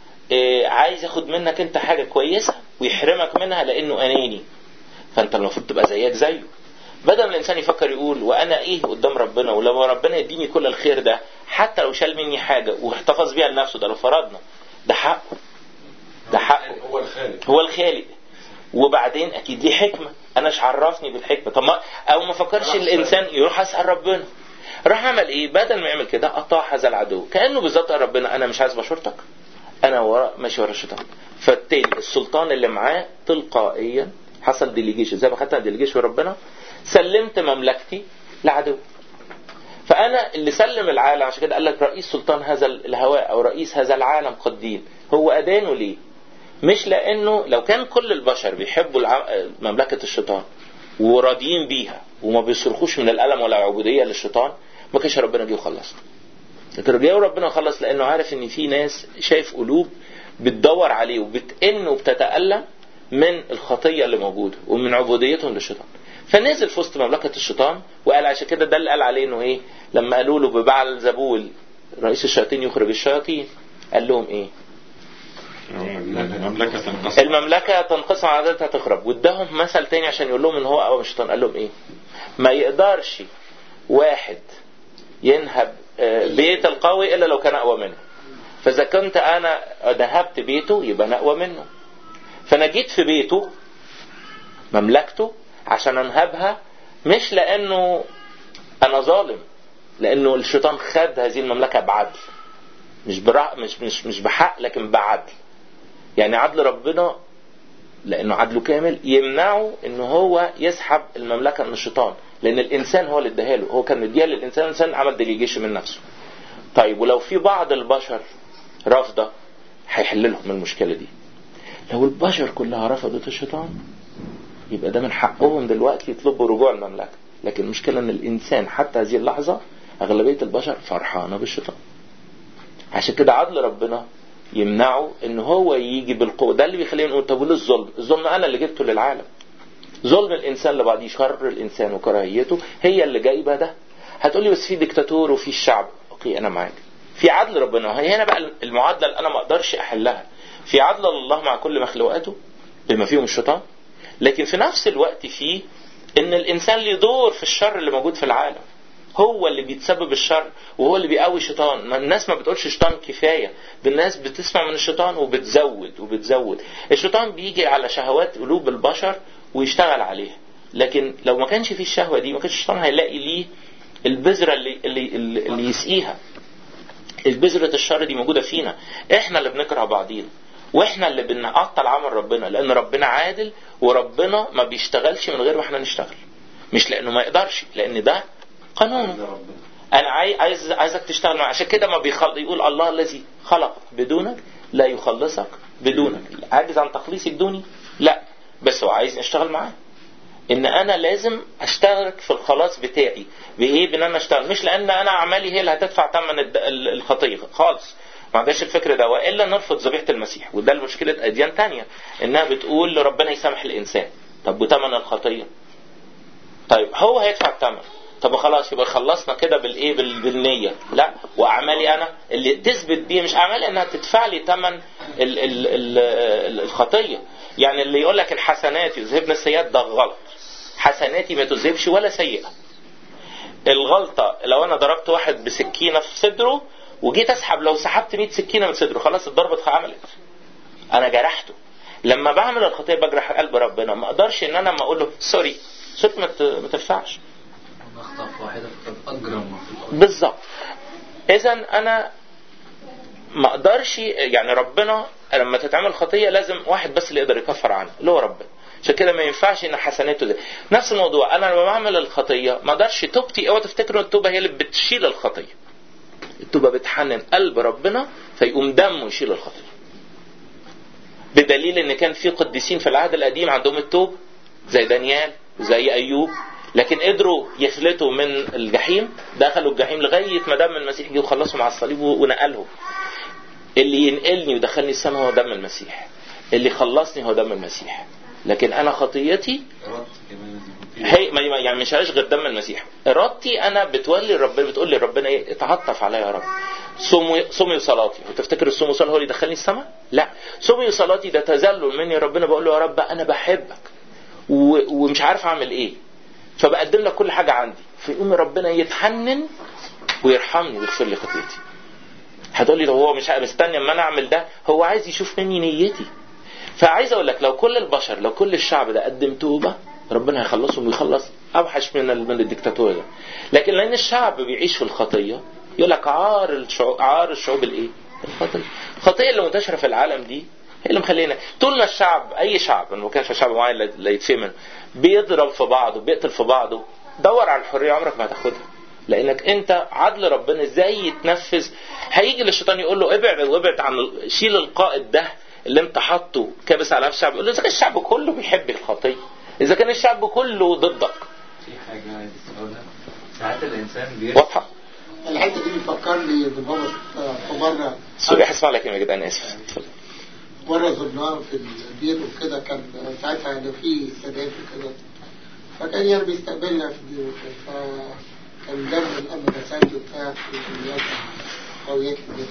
عايز ياخد منك انت حاجه كويسه ويحرمك منها لانه اناني، فانت المفروض تبقى زيك زيه. بدل ما الانسان يفكر يقول وانا ايه قدام ربنا، ولو ربنا يديني كل الخير ده حتى لو شال مني حاجه واحتفظ بيها لنفسه، ده لو فرضنا ده حقه، ده حقه، هو الخالق. وبعدين اكيد ليه حكمه، انا مش عرفني بالحكمه. طب ما او ما فكرش الانسان يروح اسال ربنا، راح عمل ايه؟ بدل ما يعمل كده قطع هذا العدو، كانه بالظبط قال ربنا انا مش عايز بشورتك، انا ماشي ورا الشيطان. فالتالي السلطان اللي معاه تلقائيا حصل ديليجيشن، زي ما خدت ديليجيشن ربنا، سلمت مملكتي لعدو. فانا اللي سلم العالم، عشان كده قال لك رئيس سلطان هذا الهواء او رئيس هذا العالم قد دين. هو ادانه ليه؟ مش لانه لو كان كل البشر بيحبوا مملكه الشيطان وراضيين بيها وما بيصرخوش من الالم ولا العبوديه للشيطان، ما كانش ربنا جه وخلصنا. لكن جه ربنا خلص لانه عارف ان في ناس شايف قلوب بتدور عليه وبتئن وبتتألم من الخطيه اللي موجوده ومن عبوديتهم للشيطان. فنزل في وسط مملكه الشيطان وقال، عشان كده ده اللي قال عليه انه ايه لما قالوا له ببعل زبول رئيس الشياطين يخرج الشياطين، قال لهم ايه؟ المملكه تنقسم عددها تخرب. واداهم مثل تاني عشان يقول لهم ان هو اقوى من الشيطان. قال لهم ايه؟ ما يقدرش واحد ينهب بيت القوي الا لو كان اقوى منه، فاذا كنت انا نهبت بيته يبقى انا اقوى منه. فانا جيت في بيته مملكته عشان انهبها، مش لانه انا ظالم، لانه الشيطان خد هذه المملكه بعدل، مش بحق لكن بعدل. يعني عدل ربنا لانه عدله كامل يمنعه انه هو يسحب المملكه من الشيطان، لان الانسان هو اللي اداها له، هو كان مديها للانسان، الانسان عمل ديليجيشن من نفسه. طيب ولو في بعض البشر رافضه هيحل لهم المشكله دي. لو البشر كلها رفضت الشيطان يبقى ده من حقهم دلوقتي يطلبوا رجوع المملكه. لكن المشكله ان الانسان حتى هذه اللحظه اغلبيه البشر فرحانه بالشيطان. عشان كده عدل ربنا يمنعه ان هو يجي بالقوه. ده اللي بيخلينا نقول طب وليه الظلم؟ الظلم انا اللي جبته للعالم. ظلم الانسان لبعضيه، شر الانسان وكراهيته هي اللي جايبه ده. هتقولي بس في ديكتاتور وفي الشعب، اوكي انا معاك. في عدل ربنا، هي هنا بقى المعادله اللي انا ما اقدرش احلها. في عدل الله مع كل مخلوقاته بما فيهم الشيطان، لكن في نفس الوقت في ان الانسان له دور في الشر اللي موجود في العالم. هو اللي بيتسبب الشر وهو اللي بيقوي الشيطان. الناس ما بتقولش شيطان كفايه، ده الناس بتسمع من الشيطان وبتزود. الشيطان بيجي على شهوات قلوب البشر ويشتغل عليها. لكن لو ما كانش فيه الشهوه دي ما كانش الشيطان هيلاقي ليه البذره اللي يسقيها. البذره الشر دي موجوده فينا، احنا اللي بنكره بعضينا واحنا اللي بنعطل عمل ربنا، لان ربنا عادل وربنا ما بيشتغلش من غير ما احنا نشتغل. مش لانه ما يقدرش، لان ده قانونه. انا عايزك تشتغل معه. عشان كده ما يقول الله الذي خلق بدونك لا يخلصك بدونك. عاجز عن تخليصي بدوني؟ لا، بس هو عايز اشتغل معاه. ان انا لازم اشتغلك في الخلاص بتاعي. بايه؟ بان انا اشتغل، مش لان انا اعمالي هي اللي هتدفع ثمن الخطيه خالص. ما عندهاش الفكر ده، والا نرفض ذبيحه المسيح. وده مشكله اديان تانية، انها بتقول ربنا يسامح الانسان. طب وثمن الخطيه؟ طيب هو هيدفع الثمن. طب خلاص يبقى خلصنا كده بالايه؟ بالنيه. لا، واعمالي انا اللي تثبت بيه، مش اعمالي انها تدفع لي ثمن الخطيه. يعني اللي يقول لك الحسنات يذهبن السيئات ده غلط. حسناتي ما تذهبش ولا سيئة. الغلطة لو انا ضربت واحد بسكينة في صدره وجيت اسحب، لو سحبت 100 سكينة من صدره خلاص الضربة عملت، انا جرحته. لما بعمل الخطية بجرح قلب ربنا. ما اقدرش ان انا ما اقول له سوري ما تنفعش. اخطأ واحدة اجرم بالظبط. اذا انا ما اقدرش، يعني ربنا لما تتعمل خطية لازم واحد بس اللي يقدر يكفر عنها اللي هو ربنا. عشان كده ما ينفعش ان حسناته دي. نفس الموضوع انا لما بعمل الخطية ما اقدرش توبتي، اوعى تفتكروا التوبة هي اللي بتشيل الخطية. التوبة بتحنن قلب ربنا فيقوم دمه يشيل الخطية. بدليل ان كان في قديسين في العهد القديم عندهم التوب زي دانيال وزي ايوب، لكن قدروا يفلتوا من الجحيم، دخلوا الجحيم لغاية ما دم المسيح جه وخلصوا مع الصليب ونقلهم. اللي ينقلني ودخلني السماء هو دم المسيح، اللي خلصني هو دم المسيح. لكن انا خطيتي هي يعني مش هلاش غير دم المسيح. ارادتي انا بتولي ربنا، بتقول لي ربنا ايه؟ اتعطف عليا يا رب. صومي وصلاتي. وتفتكر الصوم والصلاه هو اللي يدخلني السماء؟ لا، صومي وصلاتي ده تذلل مني. ربنا بقول له يا رب انا بحبك ومش عارف اعمل ايه، فبقدم لك كل حاجه عندي. فيقوم ربنا يتحنن ويرحمني ويغفر لي خطيتي. هتقول لي لو هو مش مستني اما انا اعمل ده، هو عايز يشوف مني نيتي. فعايز اقول لك لو كل البشر، لو كل الشعب ده قدم توبه، ربنا هيخلصهم ويخلص اوحش من الدكتاتوريه ده. لكن لان الشعب بيعيش في الخطيه، يقول لك عار الشعوب الايه؟ الخطيه اللي منتشره في العالم دي هي اللي مخلينا طول ما الشعب، اي شعب ما كانش شعب معين لا يتفهم، بيضرب في بعضه بيقتل في بعضه، دور على الحريه عمرك ما هتاخدها. لانك انت عدل ربنا ازاي يتنفذ؟ هيجي للشيطان يقول له ابعد عن شيل القائد ده اللي انت حاطه كابس على الشعب. يقول له اذا كان الشعب كله بيحب الخطيه، اذا كان الشعب كله ضدك. في حاجه عايز اقولها، ساعات الانسان واضحه الحته دي بتفكرني ببابا في مره. سوري هسمع لك يا جدعان، اسف. اتفضل. مره زرناه في البيت وكده، كان ساعتها يعني في سادات وكده، فكان يعني بيستقبلنا في البيت، فكان جنب الاب مساجد وبتاع في البيت قويات البيت.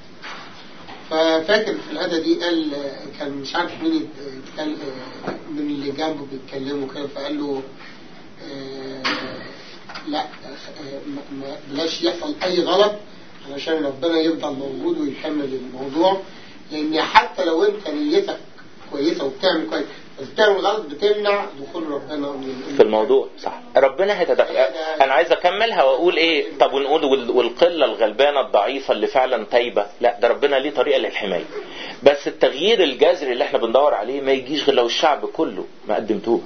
ففاكر في العاده دي قال، كان مش عارف مين من اللي جنبه بيتكلموا كده، فقال له لا بلاش يحصل اي غلط علشان ربنا يفضل موجود ويكمل الموضوع. لان حتى لو انت نيتك كويسه وبتعمل كويس، بس بتعمل غلط بتمنع دخول ربنا في الموضوع. صح، ربنا هيتدخل. انا عايز اكملها واقول ايه؟ طب ونقول والقله الغلبانه الضعيفه اللي فعلا تايبه، لا ده ربنا ليه طريقه للحمايه. بس التغيير الجذري اللي احنا بندور عليه ما يجيش غير لو الشعب كله ما قدمتوه.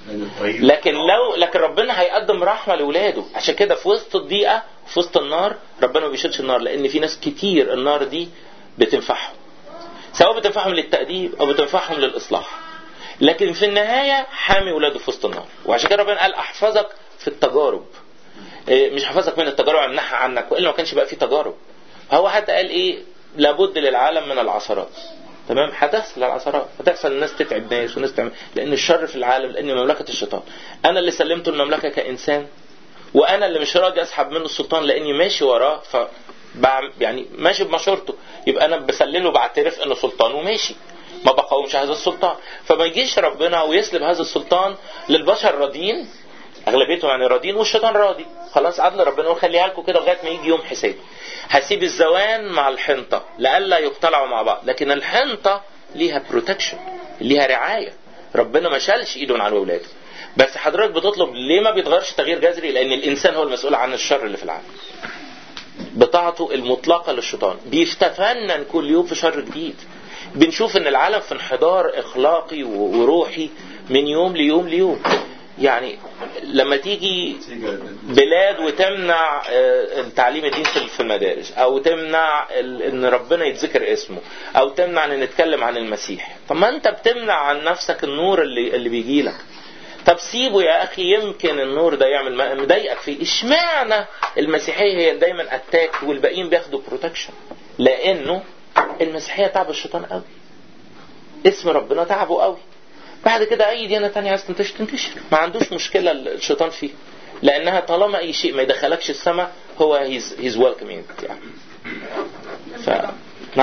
لكن ربنا هيقدم رحمه لاولاده. عشان كده في وسط الضيقه وفي وسط النار ربنا ما بيشيلش النار، لان في ناس كتير النار دي بتنفعهم، سواء بتنفعهم للتأديب او بتنفعهم للاصلاح. لكن في النهايه حامي اولاده في وسط النار. وعشان كده ربنا قال احفظك في التجارب، مش حفظك من التجارب امنحها عنك، والا ما كانش بقى في تجارب. هو حتى قال ايه؟ لابد للعالم من العثرات. تمام، هتحصل العثرات، هتحصل الناس تتعب ناس وناس تعمل، لان الشر في العالم، لان مملكه الشيطان. انا اللي سلمته المملكه كانسان، وانا اللي مش راضي اسحب منه السلطان لاني ماشي وراه، يعني ماشي بمشورته. يبقى انا بسلله بعترف انه سلطان وماشي، ما بقاومش هذا السلطان. فما يجيش ربنا ويسلب هذا السلطان للبشر راضين، اغلبيتهم يعني راضين والشيطان راضي. خلاص عدل ربنا وخليها لكم كده لغايه ما يجي يوم حساب. هسيب الزوان مع الحنطه لئلا يقتلعوا مع بعض، لكن الحنطه ليها بروتكشن، ليها رعايه. ربنا ما شالش ايده عن اولاده. بس حضرتك بتطلب ليه ما بيتغيرش تغيير جذري؟ لان الانسان هو المسؤول عن الشر اللي في العالم. بطاعته المطلقه للشيطان بيفتفنن كل يوم في شر جديد. بنشوف ان العالم في انحدار اخلاقي وروحي من يوم ليوم ليوم. يعني لما تيجي بلاد وتمنع تعليم الدين في المدارس، او تمنع ان ربنا يتذكر اسمه، او تمنع ان نتكلم عن المسيح، طب ما انت بتمنع عن نفسك النور اللي بيجي لك. طب سيبه يا اخي، يمكن النور ده يعمل مضايقك فيه. اشمعنى المسيحيه هي دايما اتاك والباقيين بياخدوا بروتكشن؟ لانه المسيحيه تعب الشيطان قوي، اسم ربنا تعبه قوي. بعد كده اي ديانه تانية عايز تنتشر، ما عندوش مشكله الشيطان فيه، لانها طالما اي شيء ما يدخلكش السماء هو هيز ويلكمينج يعني. نعم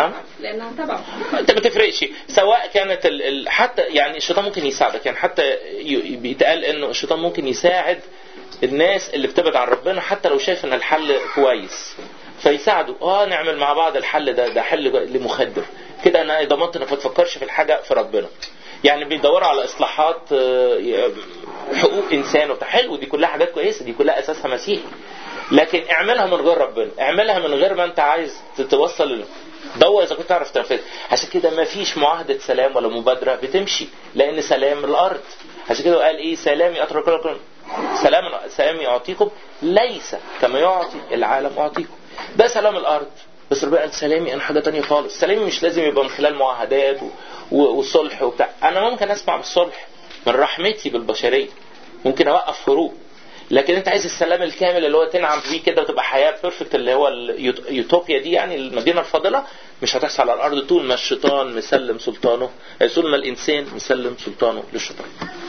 لانها تبعه. انت ما تفرقش سواء كانت حتى يعني الشيطان ممكن يساعدك، يعني حتى بيتقال انه الشيطان ممكن يساعد الناس اللي بتبعد عن ربنا حتى لو شايف ان الحل كويس فيساعدوا نعمل مع بعض الحل ده حل لمخدر كده، انا ضمنت انك ما تفكرش في الحاجه في ربنا. يعني بيدوروا على اصلاحات حقوق انسان حلو، دي كلها حاجات كويسه، دي كلها اساسها مسيحي، لكن اعملها من غير ربنا، اعملها من غير ما انت عايز توصل دور اذا كنت تعرف تنفذ. عشان كده ما فيش معاهده سلام ولا مبادره بتمشي، لان سلام الارض. عشان كده قال ايه؟ سلامي اترك لكم سلامي اعطيكم ليس كما يعطي العالم اعطيكم. ده سلام الارض. بس ربنا قال سلامي انا حاجه تانية خالص. سلامي مش لازم يبقى من خلال معاهدات والصلح وبتاع. انا ممكن اسمع بالصلح من رحمتي بالبشريه، ممكن اوقف حروب، لكن انت عايز السلام الكامل اللي هو تنعم فيه كده وتبقى حياه بيرفكت اللي هو اليوتوبيا دي، يعني المدينه الفاضله، مش هتحصل على الارض طول ما الشيطان مسلم سلطانه، طول ما الانسان مسلم سلطانه للشيطان.